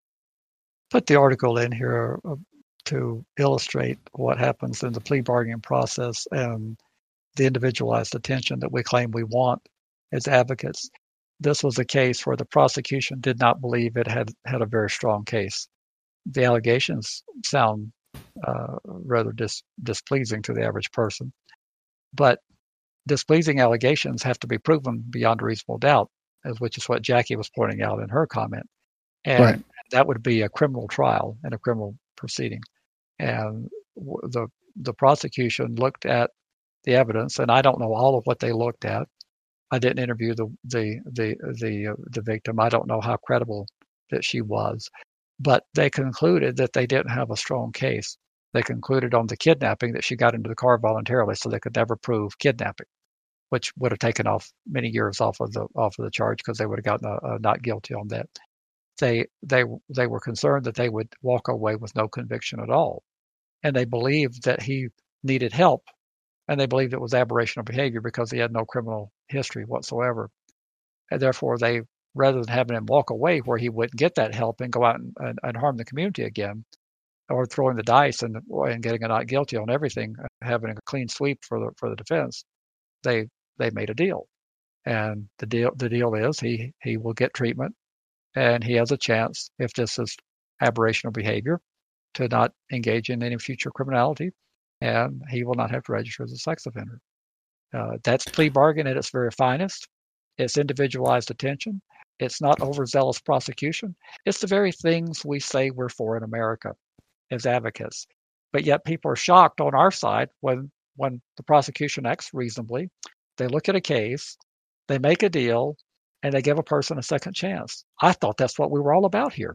Put the article in here uh, to illustrate what happens in the plea bargaining process and the individualized attention that we claim we want as advocates. This was a case where the prosecution did not believe it had had a very strong case. The allegations sound uh, rather dis- displeasing to the average person. But displeasing allegations have to be proven beyond a reasonable doubt, which is what Jackie was pointing out in her comment. And right. That would be a criminal trial and a criminal proceeding. And the the prosecution looked at the evidence, and I don't know all of what they looked at. I didn't interview the the the the, uh, the victim. I don't know how credible that she was, but they concluded that they didn't have a strong case. They concluded on the kidnapping that she got into the car voluntarily, so they could never prove kidnapping, which would have taken off many years off of the off of the charge because they would have gotten a, a not guilty on that. They they they were concerned that they would walk away with no conviction at all, and they believed that he needed help, and they believed it was aberrational behavior because he had no criminal history whatsoever, and therefore they, rather than having him walk away where he wouldn't get that help and go out and, and, and harm the community again, or throwing the dice and and getting a not guilty on everything, having a clean sweep for the for the defense, they they made a deal, and the deal the deal is he he will get treatment, and he has a chance, if this is aberrational behavior, to not engage in any future criminality, and he will not have to register as a sex offender. Uh, that's plea bargain at its very finest. It's individualized attention. It's not overzealous prosecution. It's the very things we say we're for in America. as advocates. But yet people are shocked on our side when when the prosecution acts reasonably. They look at a case, they make a deal, and they give a person a second chance. I thought that's what we were all about here.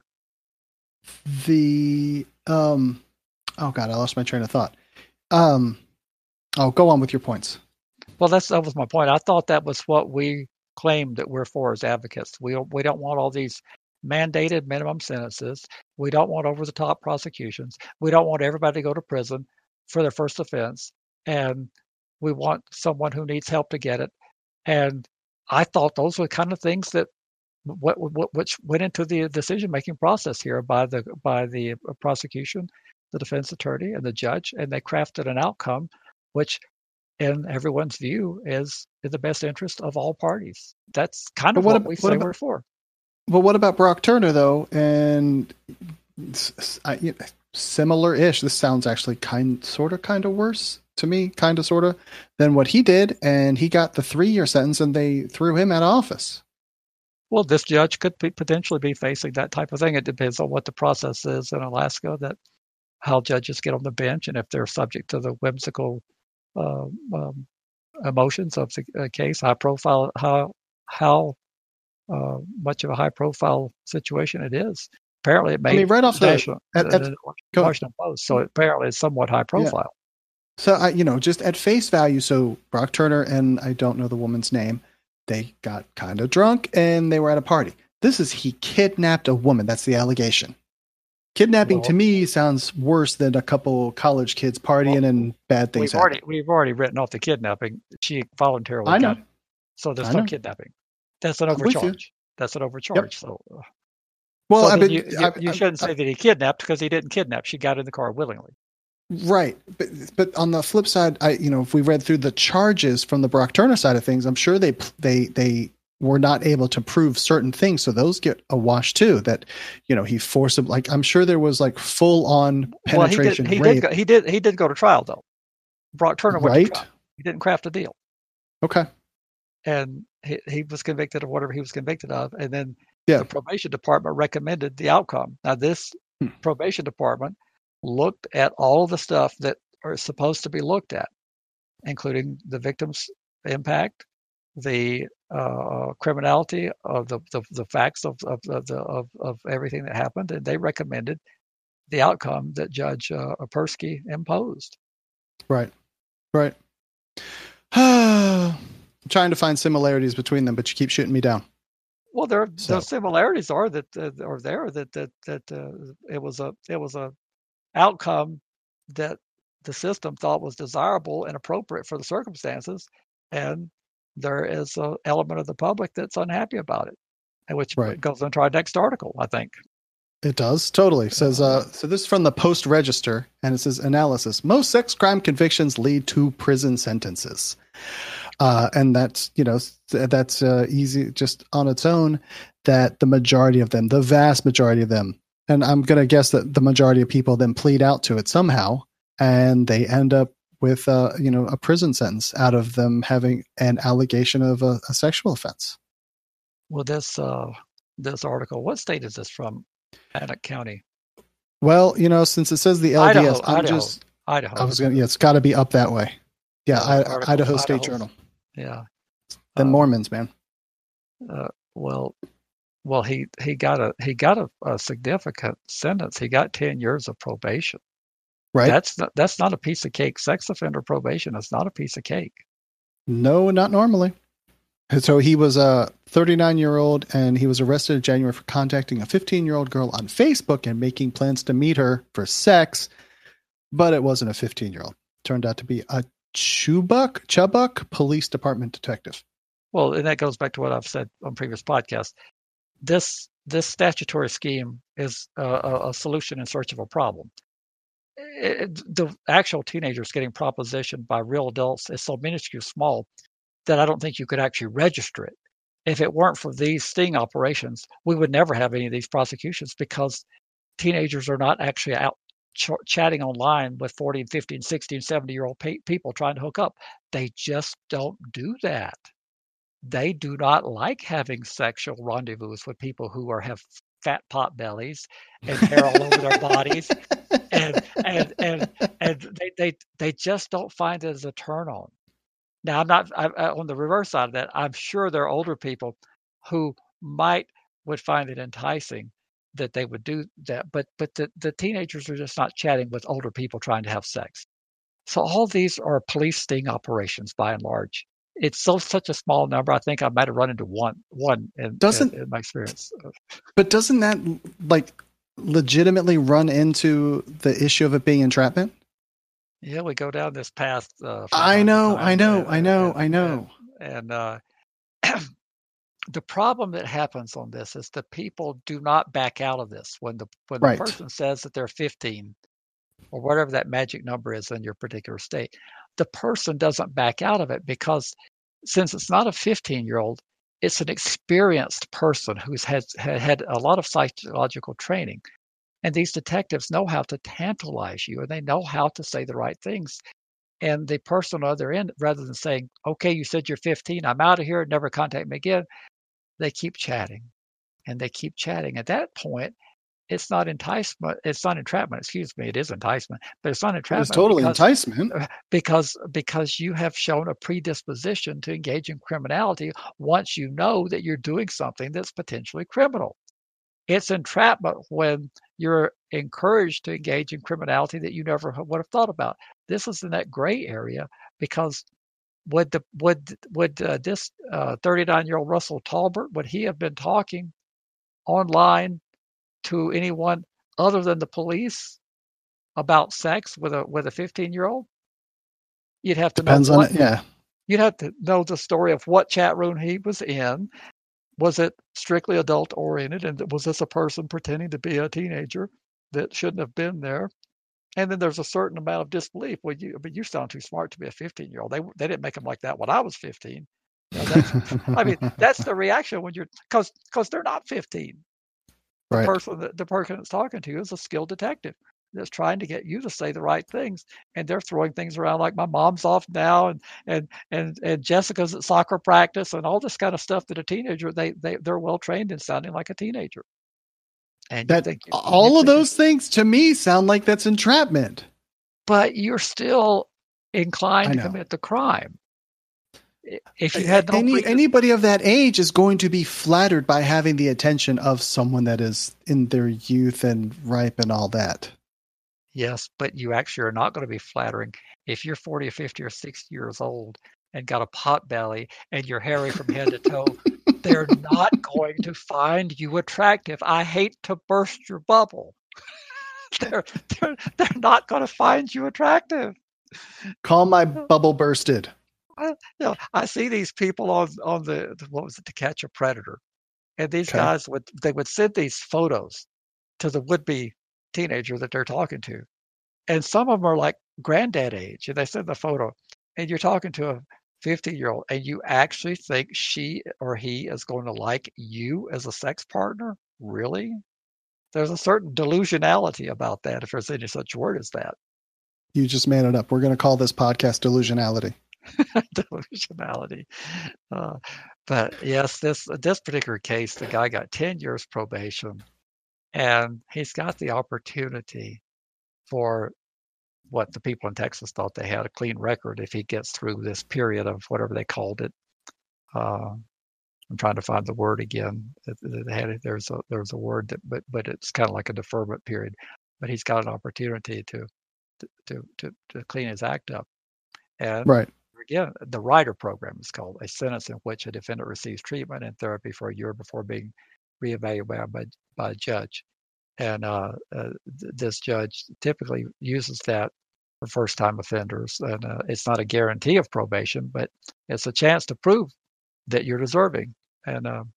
The um, oh god, I lost my train of thought. Um, oh, go on with your points. Well, that's that was my point. I thought that was what we claimed that we're for as advocates. We we don't want all these mandated minimum sentences. We don't want over-the-top prosecutions. We don't want everybody to go to prison for their first offense. And we want someone who needs help to get it. And I thought those were the kind of things that what, what which went into the decision-making process here by the by the prosecution, the defense attorney, and the judge, and they crafted an outcome which, in everyone's view, is in the best interest of all parties. That's kind of what what, about, we what say about, we're for. Well, what about Brock Turner, though? And I, you know, similar-ish. This sounds actually kind, sort of, kind of worse to me, kind of, sort of, than what he did. And he got the three-year sentence, and they threw him out of office. Well, this judge could be, potentially be facing that type of thing. It depends on what the process is in Alaska, that how judges get on the bench, and if they're subject to the whimsical uh, um, emotions of the uh, case, high profile, how how uh, much of a high profile situation it is. Apparently, it made I mean, right off the national, at, at, the Washington Post, so apparently it's somewhat high profile. Yeah. So, I, you know, just at face value, so Brock Turner and I don't know the woman's name, they got kind of drunk and they were at a party. This is he kidnapped a woman. That's the allegation. Kidnapping well, to me sounds worse than a couple college kids partying well, and bad things. We've already we've already written off the kidnapping. She voluntarily I know. got it. So there's I no know. kidnapping. That's an overcharge. That's an overcharge. Yep. So, uh, well, so I mean, you, you, I, you I, shouldn't I, say that he kidnapped because he didn't kidnap. She got in the car willingly. Right, but but on the flip side, I you know if we read through the charges from the Brock Turner side of things, I'm sure they they they were not able to prove certain things, so those get a wash too. That you know he forced him, like I'm sure there was like full on penetration. Well, he did. He rape. did, go, he did. He did go to trial though. Brock Turner went right? to trial. He didn't craft a deal. Okay. And he, he was convicted of whatever he was convicted of, and then yeah. the probation department recommended the outcome. Now, this hmm. probation department looked at all the stuff that are supposed to be looked at, including the victim's impact, the uh, criminality of the, the, the facts of of, of, the, of of everything that happened, and they recommended the outcome that Judge uh, Opersky imposed. Right, right. I'm trying to find similarities between them, but you keep shooting me down. Well, there so. the similarities are that uh, are there that that that uh, it was a it was a outcome that the system thought was desirable and appropriate for the circumstances, and there is an element of the public that's unhappy about it, and which right. goes into our next article, I think. It does totally. It says uh, so. This is from the Post Register, and it says analysis: most sex crime convictions lead to prison sentences. Uh, and that's, you know, that's uh, easy just on its own, that the majority of them, the vast majority of them, and I'm going to guess that the majority of people then plead out to it somehow, and they end up with, uh, you know, a prison sentence out of them having an allegation of a, a sexual offense. Well, this, uh, this article, what state is this from? Atlantic County. Well, you know, since it says the L D S, Idaho, I'm Idaho, just, Idaho. I was going to, yeah, it's got to be up that way. Yeah, I, article, Idaho State Idaho. Journal. Yeah. The um, Mormons, man. Uh, well, well, he, he got a he got a, a significant sentence. He got ten years of probation. Right. That's not that's not a piece of cake. Sex offender probation is not a piece of cake. No, not normally. So he was a thirty-nine-year-old, and he was arrested in January for contacting a fifteen-year-old girl on Facebook and making plans to meet her for sex, but it wasn't a fifteen-year-old. Turned out to be a Chubbuck, Chubbuck Police Department detective. Well, and that goes back to what I've said on previous podcasts. This this statutory scheme is a, a solution in search of a problem. It, the actual teenagers getting propositioned by real adults is so minuscule small that I don't think you could actually register it. If it weren't for these sting operations, we would never have any of these prosecutions, because teenagers are not actually out ch- chatting online with forty, fifty, sixty, seventy-year-old pe- people trying to hook up. They just don't do that. They do not like having sexual rendezvous with people who are have fat pot bellies and hair all over their bodies, and and and and they they they just don't find it as a turn on. Now, I'm not I, I, on the reverse side of that. I'm sure there are older people who might would find it enticing that they would do that, but but the, the teenagers are just not chatting with older people trying to have sex. So all these are police sting operations by and large. It's so such a small number. I think I might have run into one one in, doesn't, in, in my experience. But doesn't that like legitimately run into the issue of it being entrapment? Yeah, we go down this path. Uh, I know, I know, and, I know, and, I know, and, and uh, the problem that happens on this is the people do not back out of this when the when the right. person says that they're fifteen or whatever that magic number is in your particular state. The person doesn't back out of it because since it's not a fifteen-year-old, it's an experienced person who's had, had had a lot of psychological training. And these detectives know how to tantalize you, and they know how to say the right things. And the person on the other end, rather than saying, okay, you said you're fifteen, I'm out of here, never contact me again, they keep chatting, and they keep chatting. At that point, it's not enticement. It's not entrapment. Excuse me. It is enticement, but it's not entrapment. It's totally because, enticement because because you have shown a predisposition to engage in criminality once you know that you're doing something that's potentially criminal. It's entrapment when you're encouraged to engage in criminality that you never would have thought about. This is in that gray area because would the would would uh, this thirty-nine-year-old Russell Talbert, would he have been talking online to anyone other than the police about sex with a with a fifteen-year-old? You'd have to Depends know what, on it, yeah. You'd have to know the story of what chat room he was in. Was it strictly adult oriented, and was this a person pretending to be a teenager that shouldn't have been there? And then there's a certain amount of disbelief. Well, you, but you sound too smart to be a fifteen-year-old. They they didn't make them like that when I was fifteen. You know, that's, I mean, that's the reaction when you're because because they're not fifteen. The right. person that the person that's talking to you is a skilled detective that's trying to get you to say the right things, and they're throwing things around like my mom's off now, and and and and Jessica's at soccer practice, and all this kind of stuff that a teenager they they they're well trained in sounding like a teenager. And that you think, all you of think those things to me sound like that's entrapment. But you're still inclined to commit the crime. If you had no Any, previous- anybody of that age is going to be flattered by having the attention of someone that is in their youth and ripe and all that. Yes, but you actually are not going to be flattering if you're forty or fifty or sixty years old and got a pot belly and you're hairy from head to toe. They're not going to find you attractive. I hate to burst your bubble. they're, they're, they're not going to find you attractive. Call my bubble bursted. I, you know, I see these people on, on the, what was it, To Catch a Predator. And these okay. guys would, they would send these photos to the would-be teenager that they're talking to. And some of them are like granddad age. And they send the photo and you're talking to a fifty-year-old and you actually think she or he is going to like you as a sex partner? Really? There's a certain delusionality about that, if there's any such word as that. You just made it up. We're going to call this podcast delusionality. Delusionality. Uh, but yes, this this particular case, the guy got ten years probation, and he's got the opportunity for what the people in Texas thought they had, a clean record if he gets through this period of whatever they called it. Uh, I'm trying to find the word again. They had it, there's a there's a word that, but but it's kind of like a deferment period. But he's got an opportunity to to to to clean his act up. And right. Again, the RIDER program is called, a sentence in which a defendant receives treatment and therapy for a year before being reevaluated by by a judge. And uh, uh, th- this judge typically uses that for first-time offenders. And uh, it's not a guarantee of probation, but it's a chance to prove that you're deserving. And uh,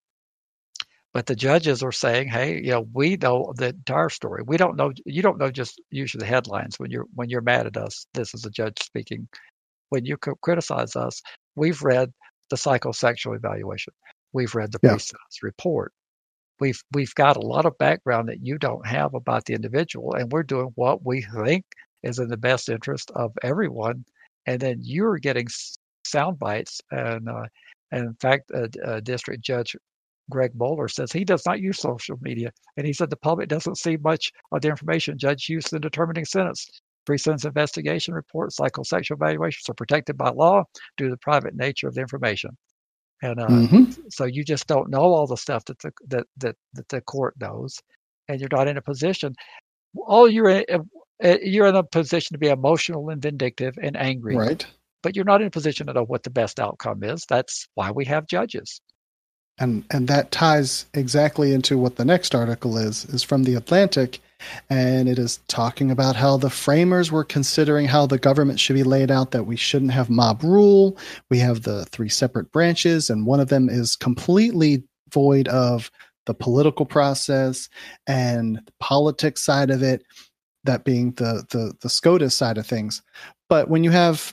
but the judges are saying, hey, you know, we know the entire story. We don't know. You don't know just usually the headlines when you're when you're mad at us. This is a judge speaking. When you criticize us, we've read the psychosexual evaluation. We've read the yeah. pre-sentence report. We've we've got a lot of background that you don't have about the individual, and we're doing what we think is in the best interest of everyone. And then you're getting sound bites. And, uh, and in fact, a, a district judge Greg Bowler, says he does not use social media. And he said the public doesn't see much of the information judges use in determining sentence. Pre-sentence investigation reports, psychosexual evaluations are protected by law due to the private nature of the information. And uh, mm-hmm. so you just don't know all the stuff that the, that, that, that the court knows, and you're not in a position. All you're in, you're in a position to be emotional and vindictive and angry. Right. But you're not in a position to know what the best outcome is. That's why we have judges. And and that ties exactly into what the next article is, is from The Atlantic. And it is talking about how the framers were considering how the government should be laid out, that we shouldn't have mob rule. We have the three separate branches, and one of them is completely void of the political process and the politics side of it, that being the, the, the SCOTUS side of things. But when you have,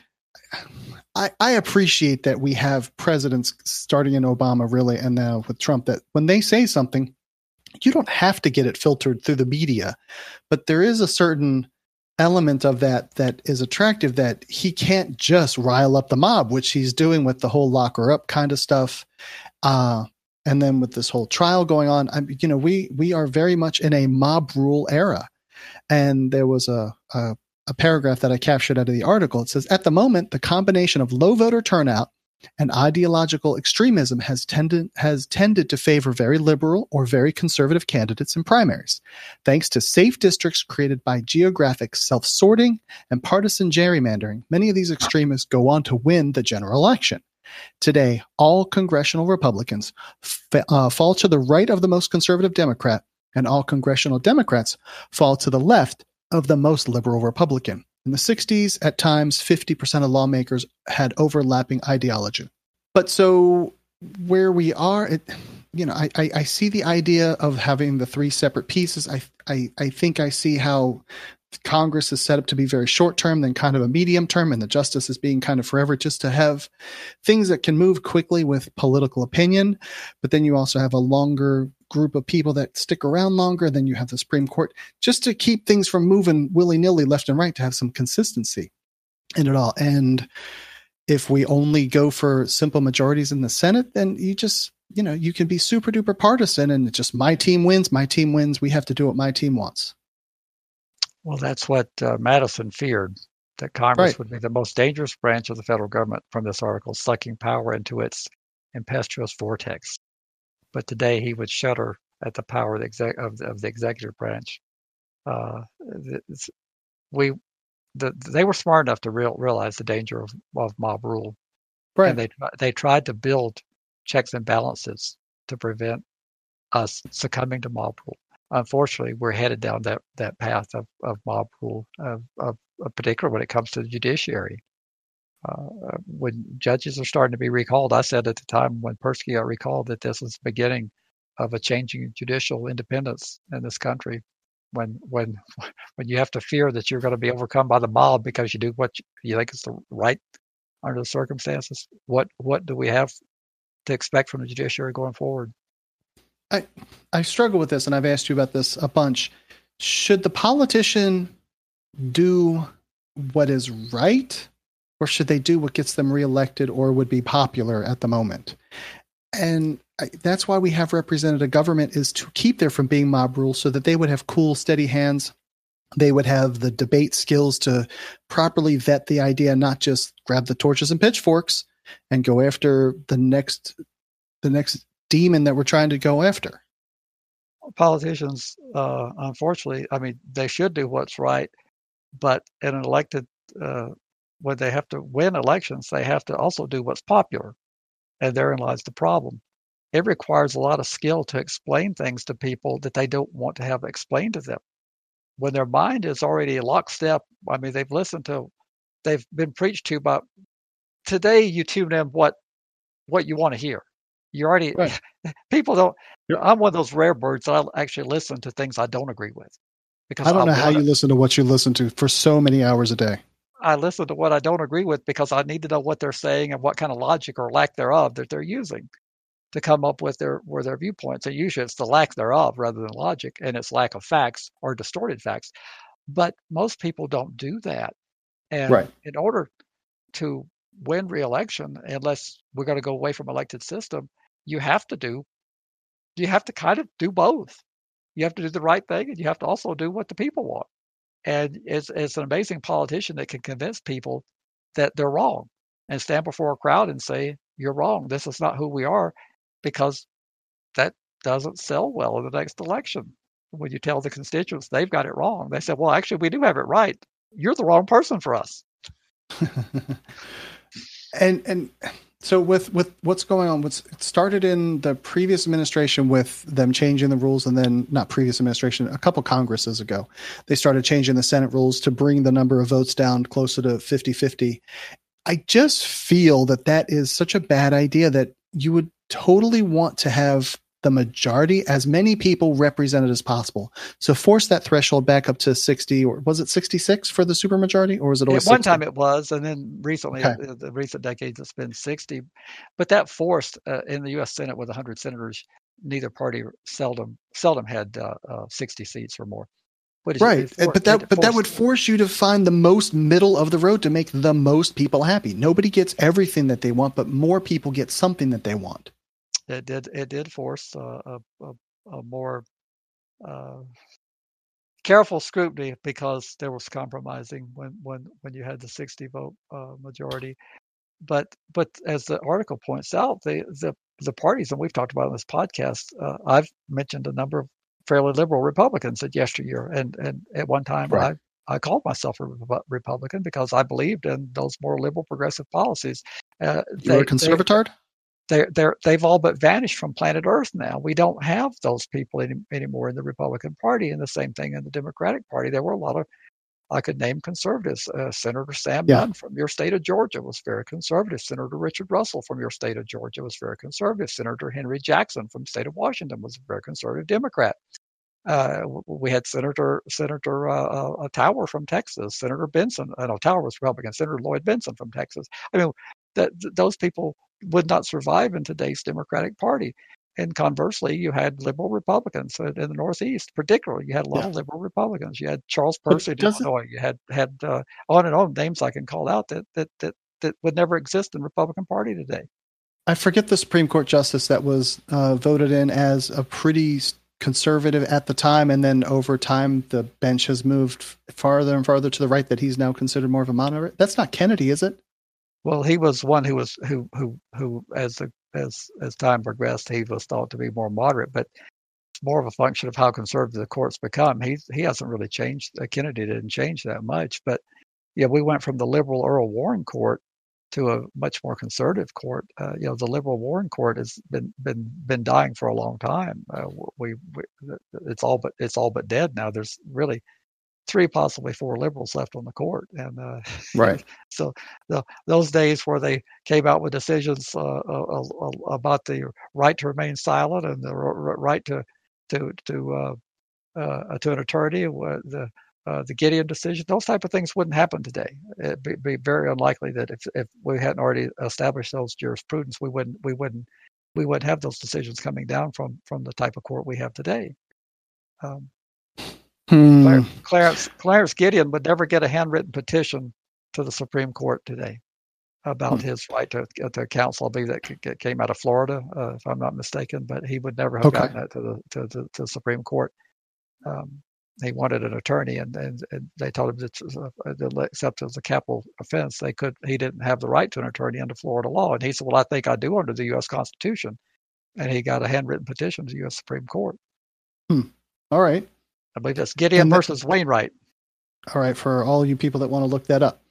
I, I appreciate that we have presidents starting in Obama really, and now with Trump, that when they say something, you don't have to get it filtered through the media, but there is a certain element of that that is attractive, that he can't just rile up the mob, which he's doing with the whole lock her up kind of stuff. Uh, and then with this whole trial going on, I, you know, we, we are very much in a mob rule era. And there was a, a, a paragraph that I captured out of the article. It says, at the moment, the combination of low voter turnout and ideological extremism has tended has tended to favor very liberal or very conservative candidates in primaries, thanks to safe districts created by geographic self-sorting and partisan gerrymandering. Many of these extremists go on to win the general election. Today, all congressional Republicans f- uh, fall to the right of the most conservative Democrat, and all congressional Democrats fall to the left of the most liberal Republican. In the sixties, at times, fifty percent of lawmakers had overlapping ideology. But so where we are, it, you know, I, I, I see the idea of having the three separate pieces. I, I, I think I see how Congress is set up to be very short term, then kind of a medium term, and the justice is being kind of forever, just to have things that can move quickly with political opinion. But then you also have a longer group of people that stick around longer. Then you have the Supreme Court, just to keep things from moving willy-nilly left and right, to have some consistency in it all. And if we only go for simple majorities in the Senate, then you just, you know, you can be super duper partisan and it's just my team wins, my team wins. We have to do what my team wants. Well, that's what uh, Madison feared, that Congress right. would be the most dangerous branch of the federal government from this article, sucking power into its impetuous vortex. But today he would shudder at the power of the, exec- of the, of the executive branch. Uh, we, the, they were smart enough to real, realize the danger of, of mob rule. Right. And they, they tried to build checks and balances to prevent us succumbing to mob rule. Unfortunately, we're headed down that, that path of, of mob rule, of, of, of particularly when it comes to the judiciary. Uh, when judges are starting to be recalled, I said at the time when Persky got recalled that this is the beginning of a changing judicial independence in this country. When when when you have to fear that you're going to be overcome by the mob because you do what you think is the right under the circumstances, what what do we have to expect from the judiciary going forward? I I struggle with this, and I've asked you about this a bunch. Should the politician do what is right, or should they do what gets them reelected or would be popular at the moment? And I, that's why we have representative government, is to keep there from being mob rule, so that they would have cool, steady hands. They would have the debate skills to properly vet the idea, not just grab the torches and pitchforks and go after the next the next demon that we're trying to go after. Politicians, uh, unfortunately, I mean, they should do what's right, but in an elected, uh, when they have to win elections, they have to also do what's popular. And therein lies the problem. It requires a lot of skill to explain things to people that they don't want to have explained to them. When their mind is already lockstep, I mean, they've listened to, they've been preached to about, today you tune in what, what you want to hear. You already, right. People don't, I'm one of those rare birds that I actually listen to things I don't agree with. Because I don't I know how you to, listen to what you listen to for so many hours a day. I listen to what I don't agree with because I need to know what they're saying and what kind of logic or lack thereof that they're using to come up with their, with their viewpoints. And usually it's the lack thereof rather than logic, and it's lack of facts or distorted facts. But most people don't do that. And right. in order to win re-election, unless we're going to go away from elected system, you have to do you have to kind of do both. You have to do the right thing, and you have to also do what the people want. And it's, it's an amazing politician that can convince people that they're wrong and stand before a crowd and say, you're wrong. This is not who we are, because that doesn't sell well in the next election. When you tell the constituents they've got it wrong, they say, well, actually, we do have it right. You're the wrong person for us. and and so with, with what's going on, what's it started in the previous administration with them changing the rules, and then not previous administration, a couple Congresses ago, they started changing the Senate rules to bring the number of votes down closer to fifty-fifty. I just feel that that is such a bad idea, that you would totally want to have the majority, as many people represented as possible. So force that threshold back up to sixty, or was it sixty-six for the supermajority, or was it always At one sixty? time it was, and then recently, Okay. the, the recent decades, it's been sixty. But that forced uh, in the U S Senate with one hundred senators, neither party seldom seldom had uh, uh, sixty seats or more. What is it? Right, It for- but that it but that forced- would force you to find the most middle of the road to make the most people happy. Nobody gets everything that they want, but more people get something that they want. It did. It did force uh, a, a, a more uh, careful scrutiny, because there was compromising when, when, when you had the sixty vote uh, majority. But but as the article points out, the the, the parties, and we've talked about in this podcast, uh, I've mentioned a number of fairly liberal Republicans at yesteryear, and and at one time Right. I I called myself a Re- Republican because I believed in those more liberal progressive policies. Uh, You're a conservatard? They're, they're, they've all but vanished from planet Earth now. We don't have those people any, anymore in the Republican Party, and the same thing in the Democratic Party. There were a lot of, I could name conservatives. Uh, Senator Sam Yeah. Nunn from your state of Georgia was very conservative. Senator Richard Russell from your state of Georgia was very conservative. Senator Henry Jackson from the state of Washington was a very conservative Democrat. Uh, we had Senator Senator uh, uh, Tower from Texas, Senator Benson. I know Tower was Republican. Senator Lloyd Benson from Texas. I mean, that those people would not survive in today's Democratic Party. And conversely, you had liberal Republicans in the Northeast, particularly. You had a lot Yeah. of liberal Republicans. You had Charles But Percy in does it- Illinois. You had had uh, on and on names I can call out that that that that would never exist in the Republican Party today. I forget the Supreme Court justice that was uh, voted in as a pretty conservative at the time, and then over time the bench has moved farther and farther to the right, that he's now considered more of a moderate. That's not Kennedy, is it? Well, he was one who was who who who as the as as time progressed, he was thought to be more moderate, but it's more of a function of how conservative the court's become. He he hasn't really changed. Uh, Kennedy didn't change that much, but yeah, we went from the liberal Earl Warren Court to a much more conservative court. Uh, you know, the liberal Warren Court has been been been dying for a long time. Uh, we, we it's all but it's all but dead now. There's really three, possibly four liberals left on the court, and uh, Right. so the, those days where they came out with decisions uh, uh, uh, about the right to remain silent and the r- right to to to uh, uh, to an attorney, the uh, the Gideon decision, those type of things wouldn't happen today. It'd be, be very unlikely that if, if we hadn't already established those jurisprudence, we wouldn't we wouldn't we wouldn't have those decisions coming down from from the type of court we have today. Um, Hmm. Clarence Clarence Gideon would never get a handwritten petition to the Supreme Court today about Hmm. his right to to counsel. I believe that came out of Florida, uh, if I'm not mistaken. But he would never have Okay. gotten that to the to, to, to the Supreme Court. Um, he wanted an attorney, and, and, and they told him that uh, except as a capital offense, they could he didn't have the right to an attorney under Florida law. And he said, "Well, I think I do under the U S Constitution," and he got a handwritten petition to the U S Supreme Court. Hmm. All right. I believe that's Gideon And the- versus Wainwright. All right. For all you people that want to look that up.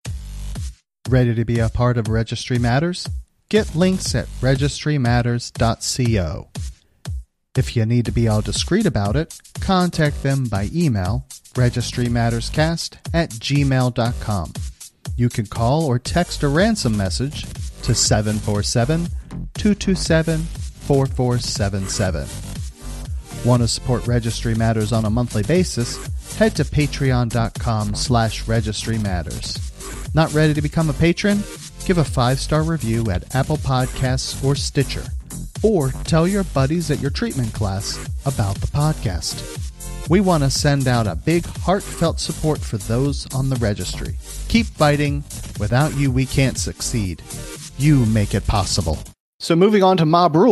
Ready to be a part of Registry Matters? Get links at registry matters dot co. If you need to be all discreet about it, contact them by email, registrymatterscast at gmail dot com. You can call or text a ransom message to seven four seven, two two seven, four four seven seven. Want to support Registry Matters on a monthly basis? Head to patreon dot com slash registry matters. Not ready to become a patron? Give a five-star review at Apple Podcasts or Stitcher. Or tell your buddies at your treatment class about the podcast. We want to send out a big heartfelt support for those on the registry. Keep fighting. Without you, we can't succeed. You make it possible. So moving on to mob rule.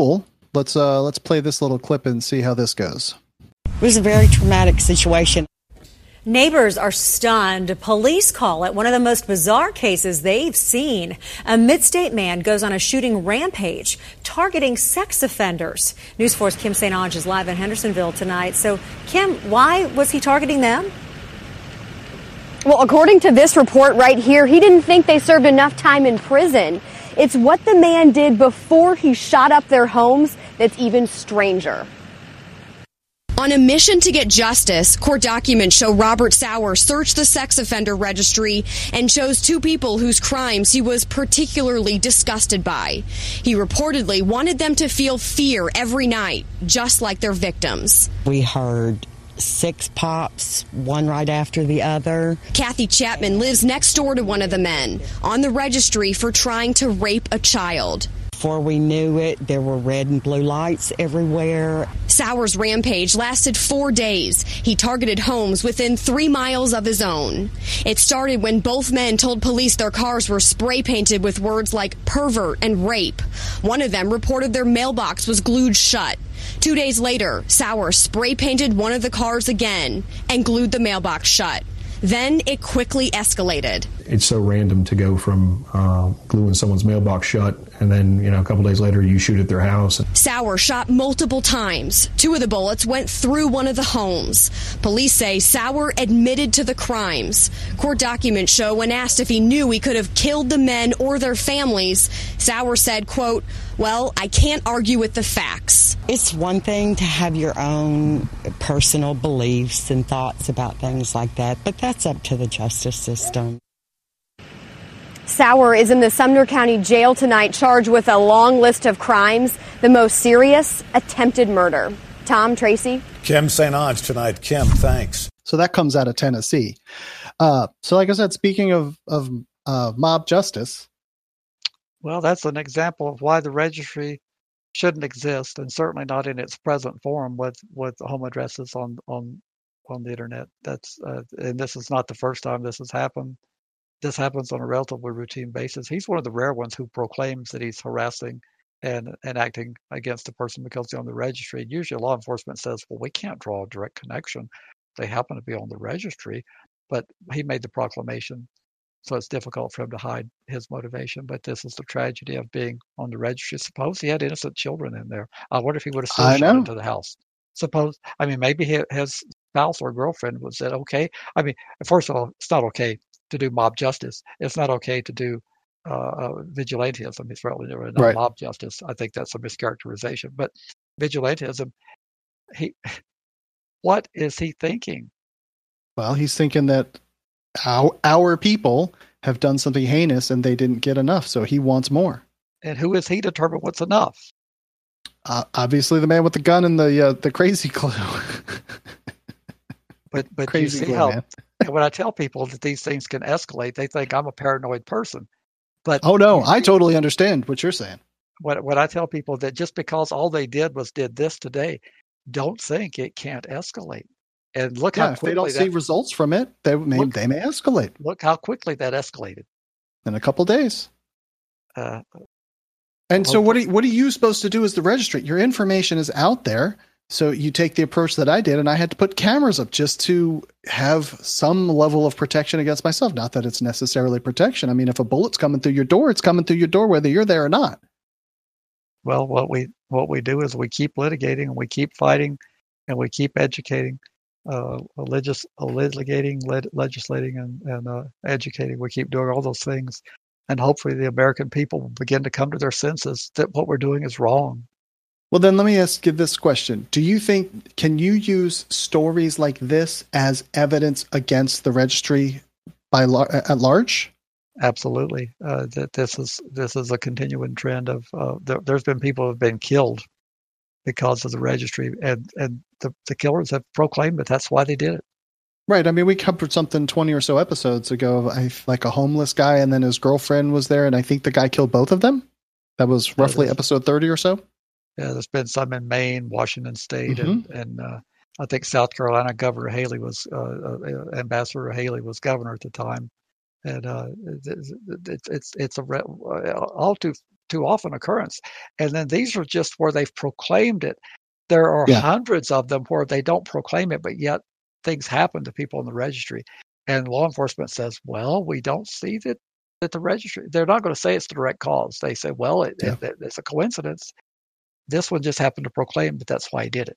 Let's uh, let's play this little clip and see how this goes. It was a very traumatic situation. Neighbors are stunned. Police call it one of the most bizarre cases they've seen. A mid-state man goes on a shooting rampage, targeting sex offenders. News four's Kim Saint Onge is live in Hendersonville tonight. So, Kim, why was he targeting them? Well, according to this report right here, he didn't think they served enough time in prison. It's what the man did before he shot up their homes that's even stranger. On a mission to get justice, court documents show Robert Sauer searched the sex offender registry and chose two people whose crimes he was particularly disgusted by. He reportedly wanted them to feel fear every night, just like their victims. We heard six pops, one right after the other. Kathy Chapman lives next door to one of the men on the registry for trying to rape a child. Before we knew it, there were red and blue lights everywhere. Sauer's rampage lasted four days. He targeted homes within three miles of his own. It started when both men told police their cars were spray painted with words like pervert and rape. One of them reported their mailbox was glued shut. Two days later, Sauer spray painted one of the cars again and glued the mailbox shut. Then it quickly escalated. It's so random to go from uh, gluing someone's mailbox shut and then, you know, a couple days later you shoot at their house. Sauer shot multiple times. Two of the bullets went through one of the homes. Police say Sauer admitted to the crimes. Court documents show when asked if he knew he could have killed the men or their families, Sauer said, quote, "Well, I can't argue with the facts." It's one thing to have your own personal beliefs and thoughts about things like that, but that's up to the justice system. Sauer is in the Sumner County Jail tonight, charged with a long list of crimes, the most serious, attempted murder. Tom, Tracy? Kim Saint Onge tonight. Kim, thanks. So that comes out of Tennessee. Uh, so like I said, speaking of, of uh, mob justice. Well, that's an example of why the registry shouldn't exist, and certainly not in its present form with, with home addresses on, on, on the internet. That's uh, and this is not the first time this has happened. This happens on a relatively routine basis. He's one of the rare ones who proclaims that he's harassing and, and acting against a person because they're on the registry. Usually law enforcement says, well, we can't draw a direct connection. They happen to be on the registry, but he made the proclamation, so it's difficult for him to hide his motivation. But this is the tragedy of being on the registry. Suppose he had innocent children in there. I wonder if he would have still shot into the house. Suppose, I mean, maybe his spouse or girlfriend would say, okay. I mean, first of all, it's not okay to do mob justice. It's not okay to do uh, uh, vigilantism. It's certainly not right. Mob justice. I think that's a mischaracterization. But vigilantism, he, what is he thinking? Well, he's thinking that our, our people have done something heinous and they didn't get enough, so he wants more. And who is he to determine what's enough? Uh, obviously, the man with the gun and the uh, the crazy glue. But but Crazy you see glue, how man. When I tell people that these things can escalate, they think I'm a paranoid person. But oh no, I totally understand what you're saying. When when I tell people that just because all they did was did this today, don't think it can't escalate. And look Yeah, how if they quickly don't see that, results from it, they may look, they may escalate look how quickly that escalated in a couple days. Uh, and so, what are you, what are you supposed to do as the registry? Your information is out there. So you take the approach that I did, and I had to put cameras up just to have some level of protection against myself. Not that it's necessarily protection. I mean, if a bullet's coming through your door, it's coming through your door whether you're there or not. Well, what we what we do is we keep litigating and we keep fighting and we keep educating, uh, legis- litigating, leg- legislating, and, and uh, educating. We keep doing all those things, and hopefully the American people will begin to come to their senses that what we're doing is wrong. Well, then let me ask you this question. Do you think, can you use stories like this as evidence against the registry by at large? Absolutely. Uh, that this is this is a continuing trend of uh, there, there's been people who have been killed because of the registry, and, and the, the killers have proclaimed that that's why they did it. Right. I mean, we covered something twenty or so episodes ago, I, like a homeless guy, and then his girlfriend was there, and I think the guy killed both of them. That was roughly yeah, episode thirty or so. Yeah, there's been some in Maine, Washington State, mm-hmm. and, and uh, I think South Carolina. Governor Haley was, uh, uh, Ambassador Haley was governor at the time. And uh, it's, it's, it's, it's a re- all too too often occurrence. And then these are just where they've proclaimed it. There are Yeah. hundreds of them where they don't proclaim it, but yet things happen to people in the registry. And law enforcement says, well, we don't see that, that the registry, they're not going to say it's the direct cause. They say, well, it, Yeah. it, it's a coincidence. This one just happened to proclaim that that's why he did it.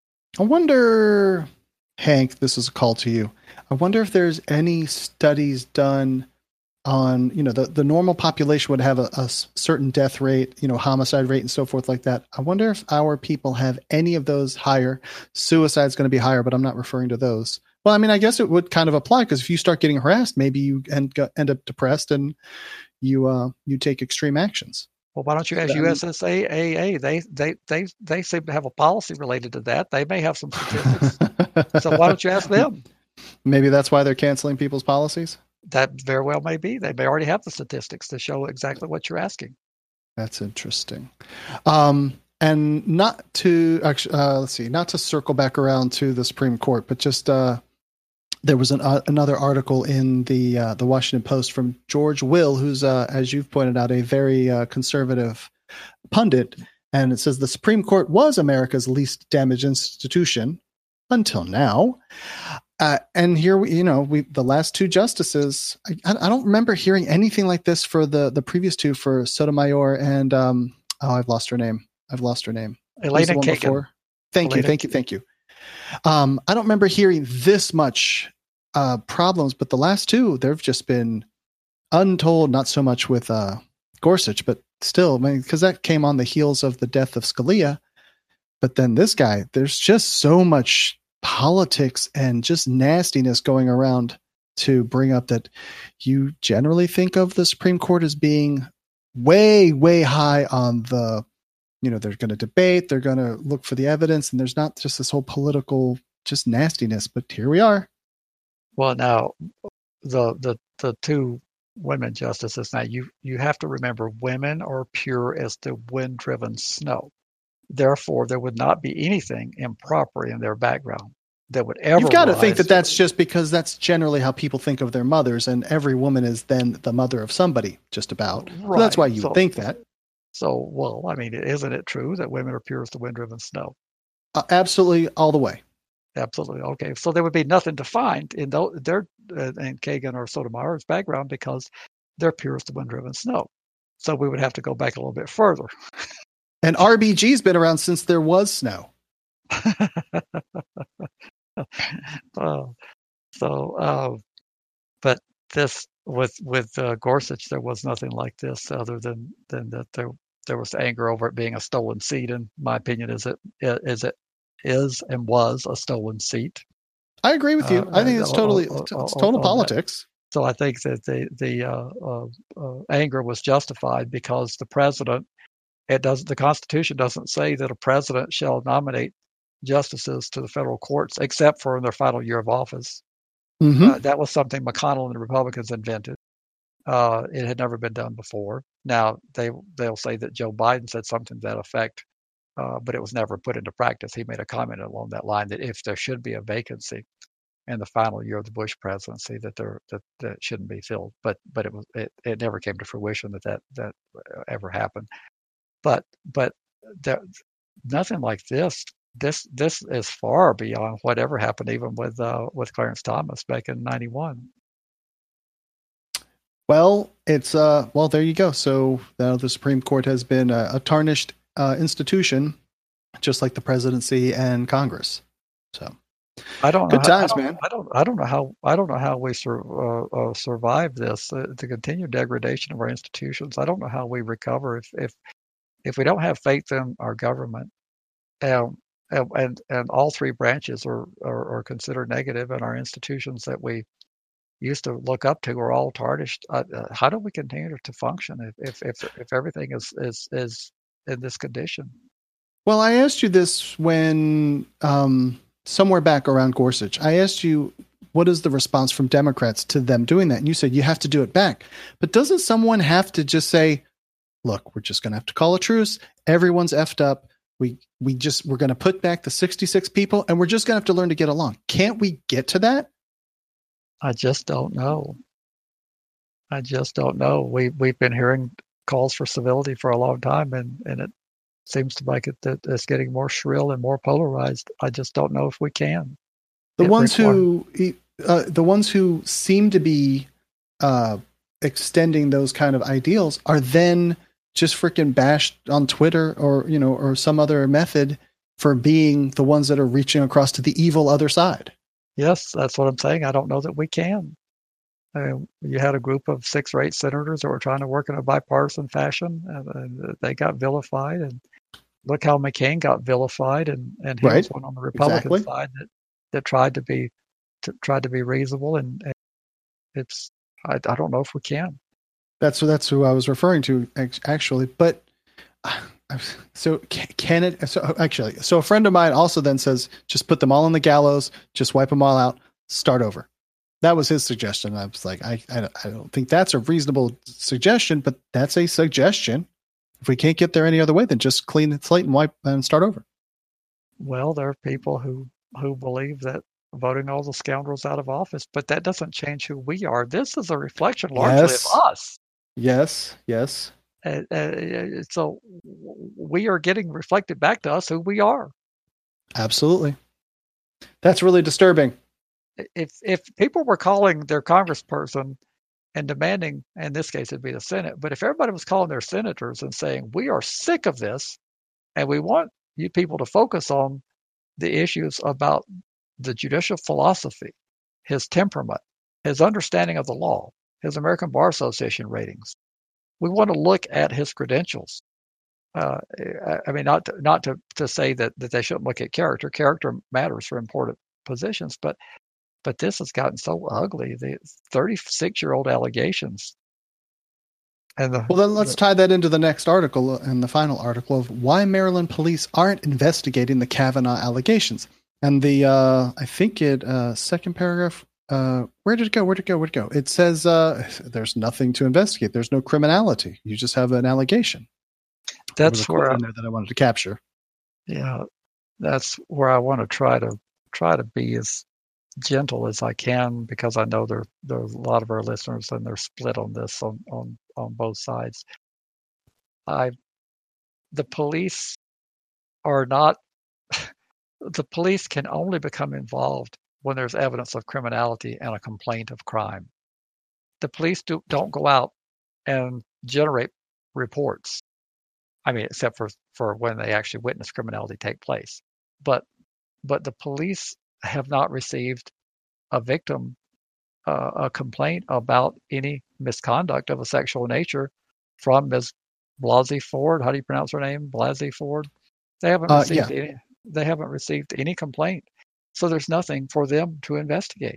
I wonder, Hank, this is a call to you. I wonder if there's any studies done on, you know, the, the normal population would have a, a certain death rate, you know, homicide rate and so forth like that. I wonder if our people have any of those higher. Suicide's going to be higher, but I'm not referring to those. Well, I mean, I guess it would kind of apply because if you start getting harassed, maybe you end, end up depressed and you uh, you take extreme actions. Well, why don't you ask U S S A A A? They they they they seem to have a policy related to that. They may have some statistics. So why don't you ask them? Maybe that's why they're canceling people's policies. That very well may be. They may already have the statistics to show exactly what you're asking. That's interesting. Um, and not to actually, uh, let's see, not to circle back around to the Supreme Court, but just uh, there was an, uh, another article in the uh, the Washington Post from George Will, who's, uh, as you've pointed out, a very uh, conservative pundit. And it says the Supreme Court was America's least damaged institution until now. Uh, and here, we, you know, we the last two justices, I, I don't remember hearing anything like this for the, the previous two, for Sotomayor and, um, oh, I've lost her name. I've lost her name. Elena Kagan. Thank Elena. you, thank you, thank you. Um, I don't remember hearing this much uh, problems, but the last two, there have just been untold, not so much with uh, Gorsuch, but still, I mean, because that came on the heels of the death of Scalia. But then this guy, there's just so much politics and just nastiness going around to bring up that you generally think of the Supreme Court as being way, way high on the, you know, they're going to debate, they're going to look for the evidence, and there's not just this whole political just nastiness, but here we are. Well, now the the the two women justices, now you you have to remember, women are pure as the wind-driven snow. Therefore, there would not be anything improper in their background that would ever. You've got to think rise that that's just because that's generally how people think of their mothers, and every woman is then the mother of somebody, just about. So Right. that's why you So- would think that. So, well, I mean, isn't it true that women are pure as the wind-driven snow? Uh, absolutely, all the way. Absolutely. Okay. So there would be nothing to find in tho- their uh, in Kagan or Sotomayor's background because they're pure as the wind-driven snow. So we would have to go back a little bit further. And R B G's been around since there was snow. uh, so, uh, but this with with uh, Gorsuch, there was nothing like this other than than that there there was anger over it being a stolen seat. In my opinion, is it is it is and was a stolen seat. I agree with you. Uh, I think it's uh, totally uh, it's uh, total uh, politics. So I think that the the uh, uh, uh, anger was justified because the president, it does the Constitution doesn't say that a president shall nominate justices to the federal courts except for in their final year of office. Mm-hmm. Uh, that was something McConnell and the Republicans invented. Uh, it had never been done before. Now they they'll say that Joe Biden said something to that effect, uh, but it was never put into practice. He made a comment along that line that if there should be a vacancy in the final year of the Bush presidency, that there that, that shouldn't be filled. But but it was it, it never came to fruition that that that ever happened. But but there, nothing like this. This this is far beyond whatever happened, even with uh, with Clarence Thomas back in ninety-one. Well, it's uh well there you go. So now the Supreme Court has been a, a tarnished uh, institution, just like the presidency and Congress. So I don't know good how, times, I don't, man. I don't I don't know how I don't know how we sur, uh, uh, survive this uh, the continued degradation of our institutions. I don't know how we recover if if if we don't have faith in our government. Um, and, and and all three branches are, are, are considered negative, and our institutions that we used to look up to are all tarnished. Uh, uh, how do we continue to function if if if, if everything is, is is in this condition? Well, I asked you this when um, somewhere back around Gorsuch. I asked you, what is the response from Democrats to them doing that? And you said you have to do it back. But doesn't someone have to just say, look, we're just going to have to call a truce. Everyone's effed up. We we just we're going to put back the sixty-six people, and we're just going to have to learn to get along. Can't we get to that? I just don't know. I just don't know. We we've been hearing calls for civility for a long time, and, and it seems to like it that it's getting more shrill and more polarized. I just don't know if we can. The It ones require- who uh, the ones who seem to be uh, extending those kind of ideals are then just freaking bashed on Twitter or you know or some other method for being the ones that are reaching across to the evil other side. Yes, that's what I'm saying. I don't know that we can. I mean, you had a group of six or eight senators that were trying to work in a bipartisan fashion, and, and they got vilified. And look how McCain got vilified, and, and he Right. was one on the Republican Exactly. side that, that tried to be to, tried to be reasonable. And, and it's I, I don't know if we can. That's that's who I was referring to act- actually. But uh, so can, can it? So actually, so a friend of mine also then says, just put them all on the gallows, just wipe them all out, start over. That was his suggestion. I was like, I I don't, I don't think that's a reasonable suggestion, but that's a suggestion. If we can't get there any other way, then just clean the slate and wipe and start over. Well, there are people who who believe that voting all the scoundrels out of office, but that doesn't change who we are. This is a reflection largely Yes. of us. Yes, yes. Uh, uh, so we are getting reflected back to us who we are. Absolutely. That's really disturbing. If if people were calling their congressperson and demanding, in this case it'd be the Senate, but if everybody was calling their senators and saying, we are sick of this and we want you people to focus on the issues about the judicial philosophy, his temperament, his understanding of the law, his American Bar Association ratings. We want to look at his credentials. Uh, I, I mean, not to, not to, to say that, that they shouldn't look at character. Character matters for important positions, but but this has gotten so ugly. The thirty-six-year-old allegations. And the, Well, then let's the, tie that into the next article and the final article of why Maryland police aren't investigating the Kavanaugh allegations. And the, uh, I think it, uh, second paragraph, uh, where did it go? Where did it go? Where did it go? It says, uh, there's nothing to investigate. There's no criminality. You just have an allegation. There was that's a quote where I, in there that I wanted to capture. yeah, that's where I want to try to try to be as gentle as I can, because I know there there's a lot of our listeners and they're split on this on on, on both sides. I the police are not the police can only become involved when there's evidence of criminality and a complaint of crime. The police do, don't go out and generate reports. I mean, except for, for when they actually witness criminality take place. But but the police have not received a victim, uh, a complaint about any misconduct of a sexual nature from Miz Blasey Ford. How do you pronounce her name? Blasey Ford. They haven't Uh, received yeah. any. They haven't received any complaint, so there's nothing for them to investigate.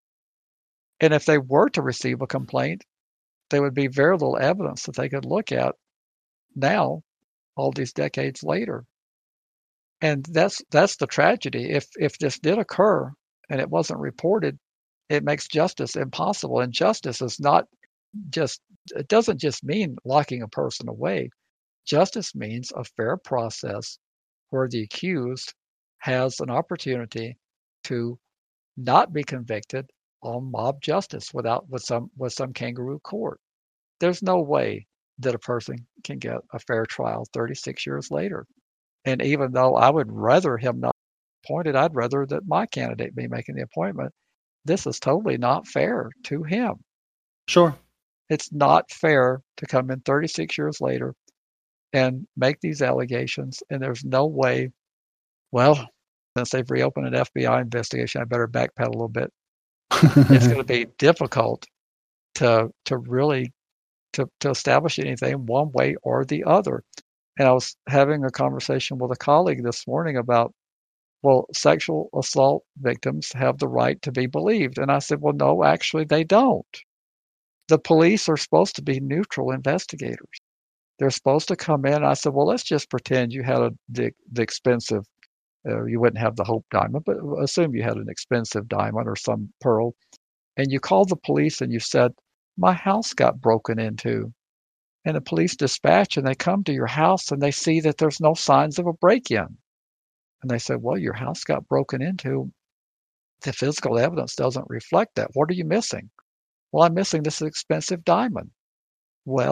And if they were to receive a complaint, there would be very little evidence that they could look at now, all these decades later. And that's that's the tragedy. If if this did occur and it wasn't reported, it makes justice impossible. And justice is not just, it doesn't just mean locking a person away. Justice means a fair process where the accused has an opportunity to not be convicted on mob justice without with some with some kangaroo court. There's no way that a person can get a fair trial thirty-six years later. And even though I would rather him not appointed, I'd rather that my candidate be making the appointment. This is totally not fair to him. Sure. It's not fair to come in thirty-six years later and make these allegations, and there's no way, well, since they've reopened an F B I investigation, I better backpedal a little bit. It's going to be difficult to to really to, to establish anything one way or the other. And I was having a conversation with a colleague this morning about, well, sexual assault victims have the right to be believed. And I said, well, no, actually they don't. The police are supposed to be neutral investigators. They're supposed to come in. I said, well, let's just pretend you had a, the, the expensive, uh, you wouldn't have the Hope diamond, but assume you had an expensive diamond or some pearl. And you called the police and you said, my house got broken into. And the police dispatch and they come to your house and they see that there's no signs of a break-in. And they say, well, your house got broken into. The physical evidence doesn't reflect that. What are you missing? Well, I'm missing this expensive diamond. Well,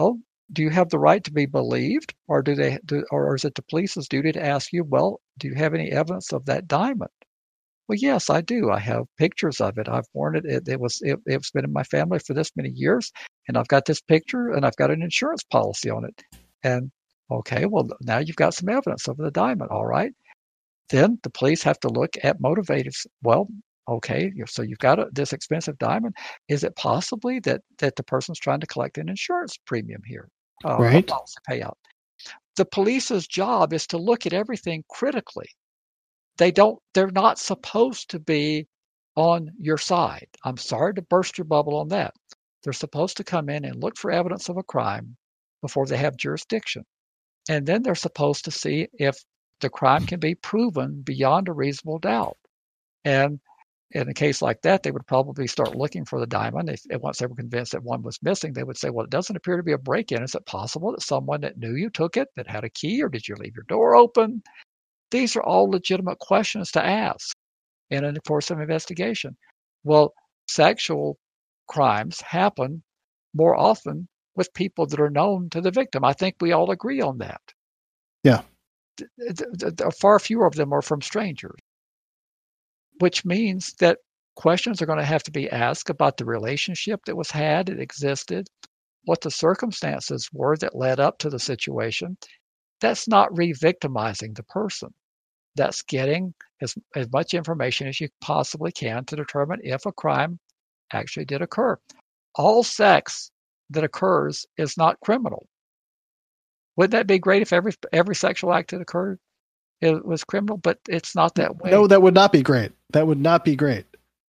do you have the right to be believed, or do they, do, or is it the police's duty to ask you, well, do you have any evidence of that diamond? Well, yes, I do. I have pictures of it. I've worn it. It, it was it, it's been in my family for this many years, and I've got this picture, and I've got an insurance policy on it. And okay, well, now you've got some evidence of the diamond. All right. Then the police have to look at motivators. Well, okay, so you've got a, this expensive diamond. Is it possibly that that the person's trying to collect an insurance premium here, uh, right? A policy payout. The police's job is to look at everything critically. They don't. They're not supposed to be on your side. I'm sorry to burst your bubble on that. They're supposed to come in and look for evidence of a crime before they have jurisdiction, and then they're supposed to see if the crime can be proven beyond a reasonable doubt. And in a case like that, they would probably start looking for the diamond. If, if once they were convinced that one was missing, they would say, well, it doesn't appear to be a break-in. Is it possible that someone that knew you took it, that had a key, or did you leave your door open? These are all legitimate questions to ask in a course of investigation. Well, sexual crimes happen more often with people that are known to the victim. I think we all agree on that. Yeah. Far fewer of them are from strangers, which means that questions are going to have to be asked about the relationship that was had, it existed, what the circumstances were that led up to the situation. That's not re-victimizing the person. That's getting as, as much information as you possibly can to determine if a crime actually did occur. All sex that occurs is not criminal. Wouldn't that be great if every every sexual act that occurred it was criminal? But it's not that way. No, that would not be great. That would not be great.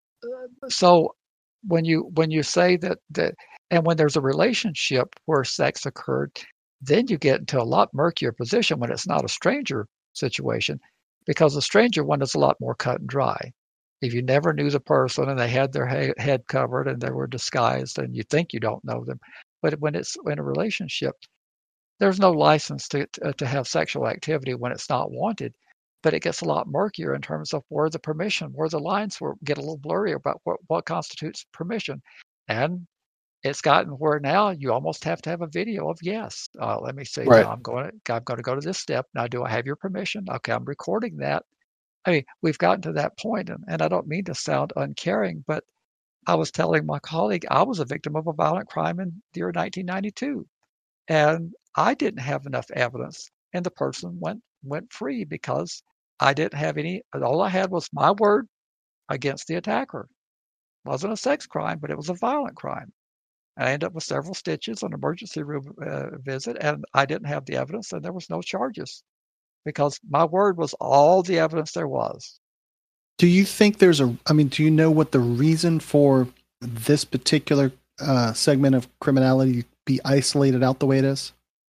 So when you when you say that that and when there's a relationship where sex occurred, then you get into a lot murkier position when it's not a stranger situation, because a stranger one is a lot more cut and dry. If you never knew the person and they had their ha- head covered and they were disguised and you think you don't know them, but when it's in a relationship, there's no license to to have sexual activity when it's not wanted, but it gets a lot murkier in terms of where the permission, where the lines were, get a little blurry about what, what constitutes permission. And it's gotten where now you almost have to have a video of yes. Uh, let me see. Right. Now I'm going to I'm going to go to this step. Now, do I have your permission? Okay, I'm recording that. I mean, we've gotten to that point, and, and I don't mean to sound uncaring, but I was telling my colleague I was a victim of a violent crime in the year nineteen ninety-two, and I didn't have enough evidence, and the person went went free because I didn't have any. All I had was my word against the attacker. It wasn't a sex crime, but it was a violent crime. And I ended up with several stitches, an emergency room uh, visit, and I didn't have the evidence, and there was no charges because my word was all the evidence there was. Do you think there's a? I mean, do you know what the reason for this particular uh, segment of criminality be isolated out the way it is?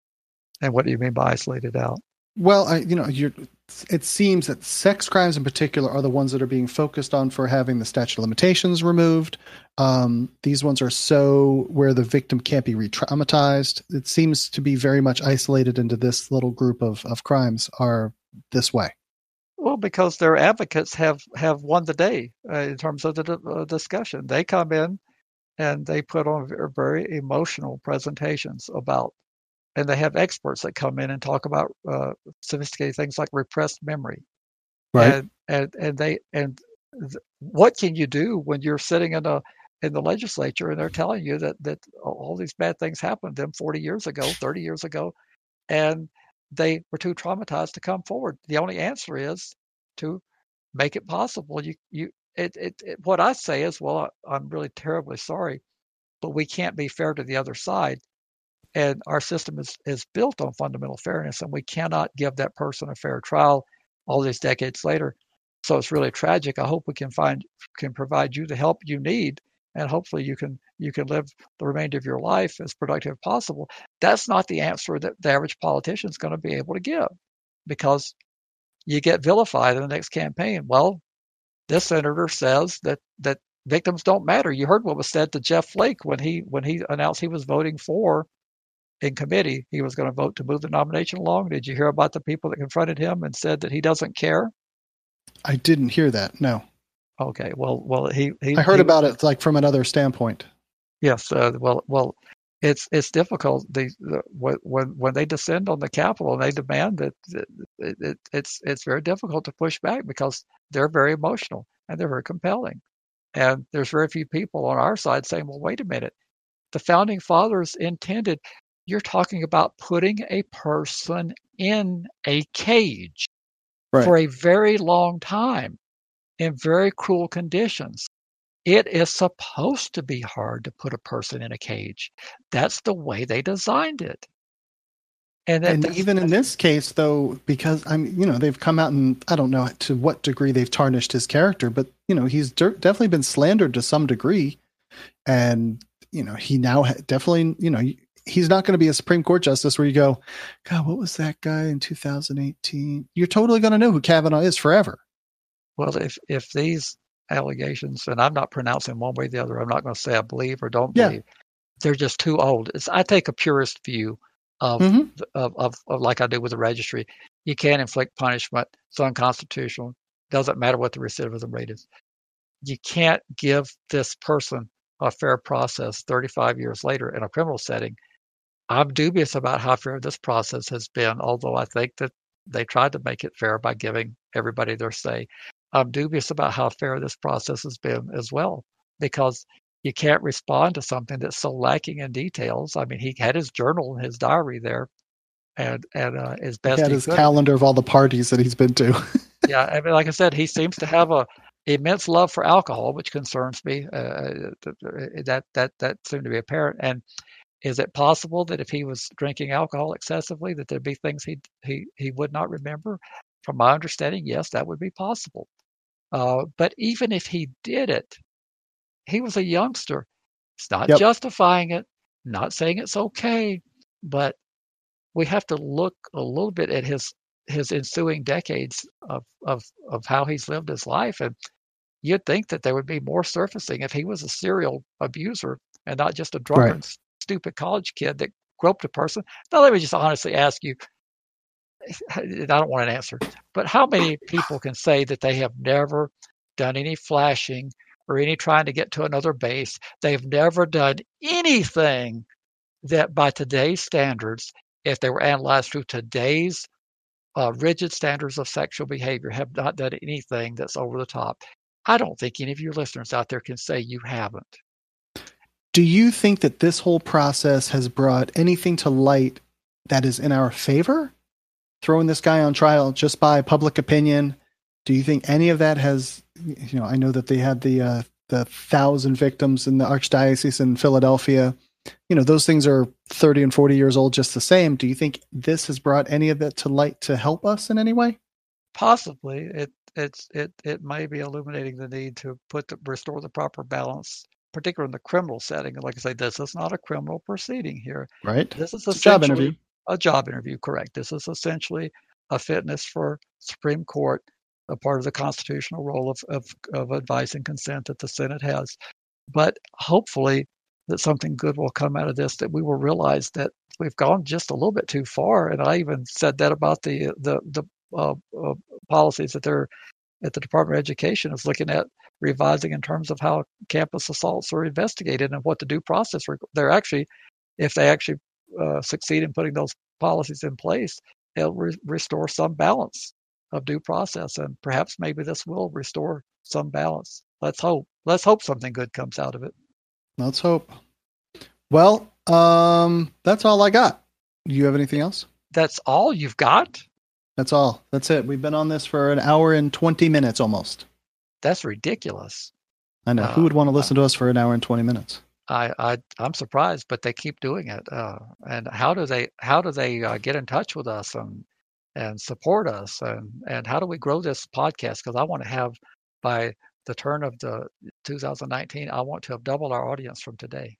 And what do you mean by isolated out? Well, I, you know, you're, it seems that sex crimes in particular are the ones that are being focused on for having the statute of limitations removed. Um, these ones are so where the victim can't be re-traumatized. It seems to be very much isolated into this little group of, of crimes are this way. Well, because their advocates have, have won the day uh, in terms of the uh, discussion. They come in and they put on very emotional presentations about, and they have experts that come in and talk about uh, sophisticated things like repressed memory. Right. And, and, and they, and th- what can you do when you're sitting in a, in the legislature and they're telling you that, that all these bad things happened to them forty years ago, thirty years ago, and they were too traumatized to come forward? The only answer is to make it possible. You, you, it, it, it what I say is, well, I, I'm really terribly sorry, but we can't be fair to the other side. And our system is, is built on fundamental fairness, and we cannot give that person a fair trial all these decades later. So it's really tragic. I hope we can find can provide you the help you need, and hopefully you can you can live the remainder of your life as productive as possible. That's not the answer that the average politician is going to be able to give, because you get vilified in the next campaign. Well, this senator says that that victims don't matter. You heard what was said to Jeff Flake when he when he announced he was voting for. In committee, he was going to vote to move the nomination along. Did you hear about the people that confronted him and said that he doesn't care? I didn't hear that. No. Okay. Well, well, he. he I heard he, about it like from another standpoint. Yes. Uh, well, well, it's it's difficult. The, the when when they descend on the Capitol and they demand that it, it, it's it's very difficult to push back because they're very emotional and they're very compelling. And there's very few people on our side saying, well, wait a minute. The founding fathers intended, you're talking about putting a person in a cage right. for a very long time in very cruel conditions. It is supposed to be hard to put a person in a cage. That's the way they designed it. And, and even in this case, though, because I'm, you know, they've come out and I don't know to what degree they've tarnished his character, but you know, he's de- definitely been slandered to some degree, and you know, he now ha- definitely, you know, he's not going to be a Supreme Court justice where you go, God, what was that guy in two thousand eighteen? You're totally going to know who Kavanaugh is forever. Well, if if these allegations, and I'm not pronouncing one way or the other, I'm not going to say I believe or don't yeah. believe. They're just too old. It's, I take a purist view. Of, mm-hmm. of, of, of like I do with the registry. You can't inflict punishment. It's unconstitutional. Doesn't matter what the recidivism rate is. You can't give this person a fair process thirty-five years later in a criminal setting. I'm dubious about how fair this process has been, although I think that they tried to make it fair by giving everybody their say. I'm dubious about how fair this process has been as well, because you can't respond to something that's so lacking in details. I mean, he had his journal and his diary there, and and uh, as best he had he his could. calendar of all the parties that he's been to. Yeah, I mean, like I said, he seems to have a immense love for alcohol, which concerns me. Uh, that that that seemed to be apparent. And is it possible that if he was drinking alcohol excessively, that there'd be things he he he would not remember? From my understanding, yes, that would be possible. Uh, but even if he did it, he was a youngster. It's not yep. justifying it, not saying it's okay, but we have to look a little bit at his his ensuing decades of of of how he's lived his life, and you'd think that there would be more surfacing if he was a serial abuser and not just a drunken, right. stupid college kid that groped a person. Now, let me just honestly ask you. I don't want an answer, but how many people can say that they have never done any flashing or any trying to get to another base? They've never done anything that by today's standards, if they were analyzed through today's uh, rigid standards of sexual behavior, have not done anything that's over the top. I don't think any of your listeners out there can say you haven't. Do you think that this whole process has brought anything to light that is in our favor? Throwing this guy on trial just by public opinion. Do you think any of that has, you know, I know that they had the uh, the thousand victims in the Archdiocese in Philadelphia. You know, those things are thirty and forty years old just the same. Do you think this has brought any of that to light to help us in any way? Possibly. It it's it it may be illuminating the need to put the, restore the proper balance, particularly in the criminal setting. Like I say, this is not a criminal proceeding here. Right. This is it's a job interview. A job interview, correct. This is essentially a fitness for Supreme Court, a part of the constitutional role of, of, of advice and consent that the Senate has. But hopefully that something good will come out of this, that we will realize that we've gone just a little bit too far. And I even said that about the the, the uh, uh, policies that they're at the Department of Education is looking at revising in terms of how campus assaults are investigated and what the due process. They're actually, if they actually Uh, succeed in putting those policies in place, it'll re- restore some balance of due process, and perhaps maybe this will restore some balance. Let's hope. Let's hope something good comes out of it. Let's hope. Well, um, that's all I got. Do you have anything else? That's all you've got? That's all. That's it. We've been on this for an hour and twenty minutes almost. That's ridiculous. I know. Uh, Who would want to listen uh, to us for an hour and twenty minutes? I, I I'm surprised, but they keep doing it. Uh, and how do they how do they uh, get in touch with us and and support us, and and how do we grow this podcast? Because I want to have, by the turn of the two thousand nineteen, I want to have doubled our audience from today.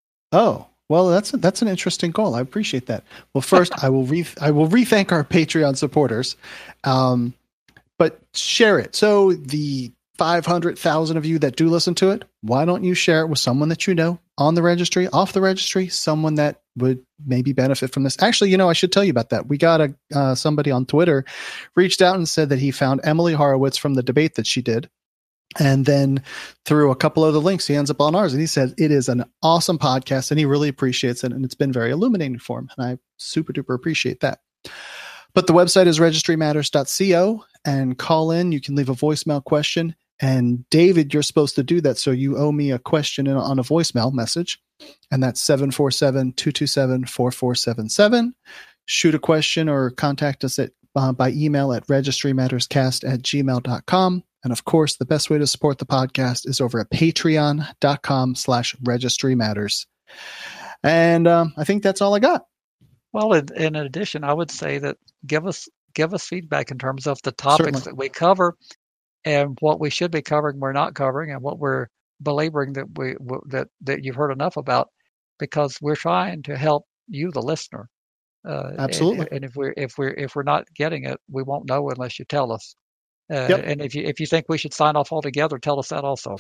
Oh, well, that's a, that's an interesting goal. I appreciate that. Well, first I will re I will re-thank our Patreon supporters, um, but share it. So the five hundred thousand of you that do listen to it, why don't you share it with someone that you know on the registry, off the registry, someone that would maybe benefit from this? Actually, you know, I should tell you about that. We got a uh, somebody on Twitter reached out and said that he found Emily Horowitz from the debate that she did And then through a couple of the links, he ends up on ours. And he said it is an awesome podcast and he really appreciates it. And it's been very illuminating for him. And I super duper appreciate that. But the website is registry matters dot co, and call in. You can leave a voicemail question. And David, you're supposed to do that. So you owe me a question in, on a voicemail message. And that's seven four seven, two two seven, four four seven seven. Shoot a question or contact us at, uh, by email at registry matters cast at gmail dot com. And of course, the best way to support the podcast is over at patreon.com slash registry matters. And um, I think that's all I got. Well, in, in addition, I would say that give us give us feedback in terms of the topics Certainly. that we cover and what we should be covering, we're not covering, and what we're belaboring that we that that you've heard enough about, because we're trying to help you, the listener. Uh, Absolutely. And, and if we're if we're if we're not getting it, we won't know unless you tell us. Uh, Yep. And if you if you think we should sign off altogether, tell us that also.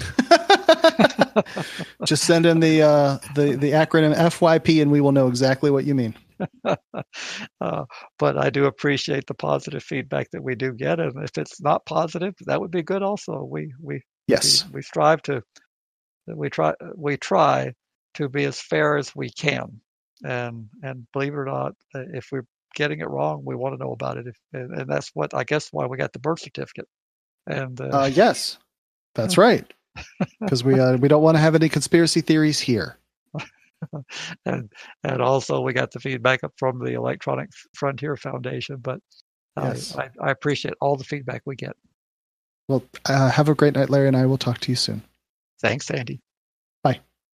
Just send in the uh, the the acronym F Y P, and we will know exactly what you mean. uh, but I do appreciate the positive feedback that we do get, and if it's not positive, that would be good also. We we Yes. we, we strive to we try we try to be as fair as we can, and and believe it or not, if we're getting it wrong, we want to know about it. If, and, and that's what I guess why we got the birth certificate. And uh, Uh, yes, that's right. Because we uh, we don't want to have any conspiracy theories here. and and also we got the feedback up from the Electronic Frontier Foundation. But Yes. I, I, I appreciate all the feedback we get. Well, uh, have a great night, Larry, and I will talk to you soon. Thanks, Andy.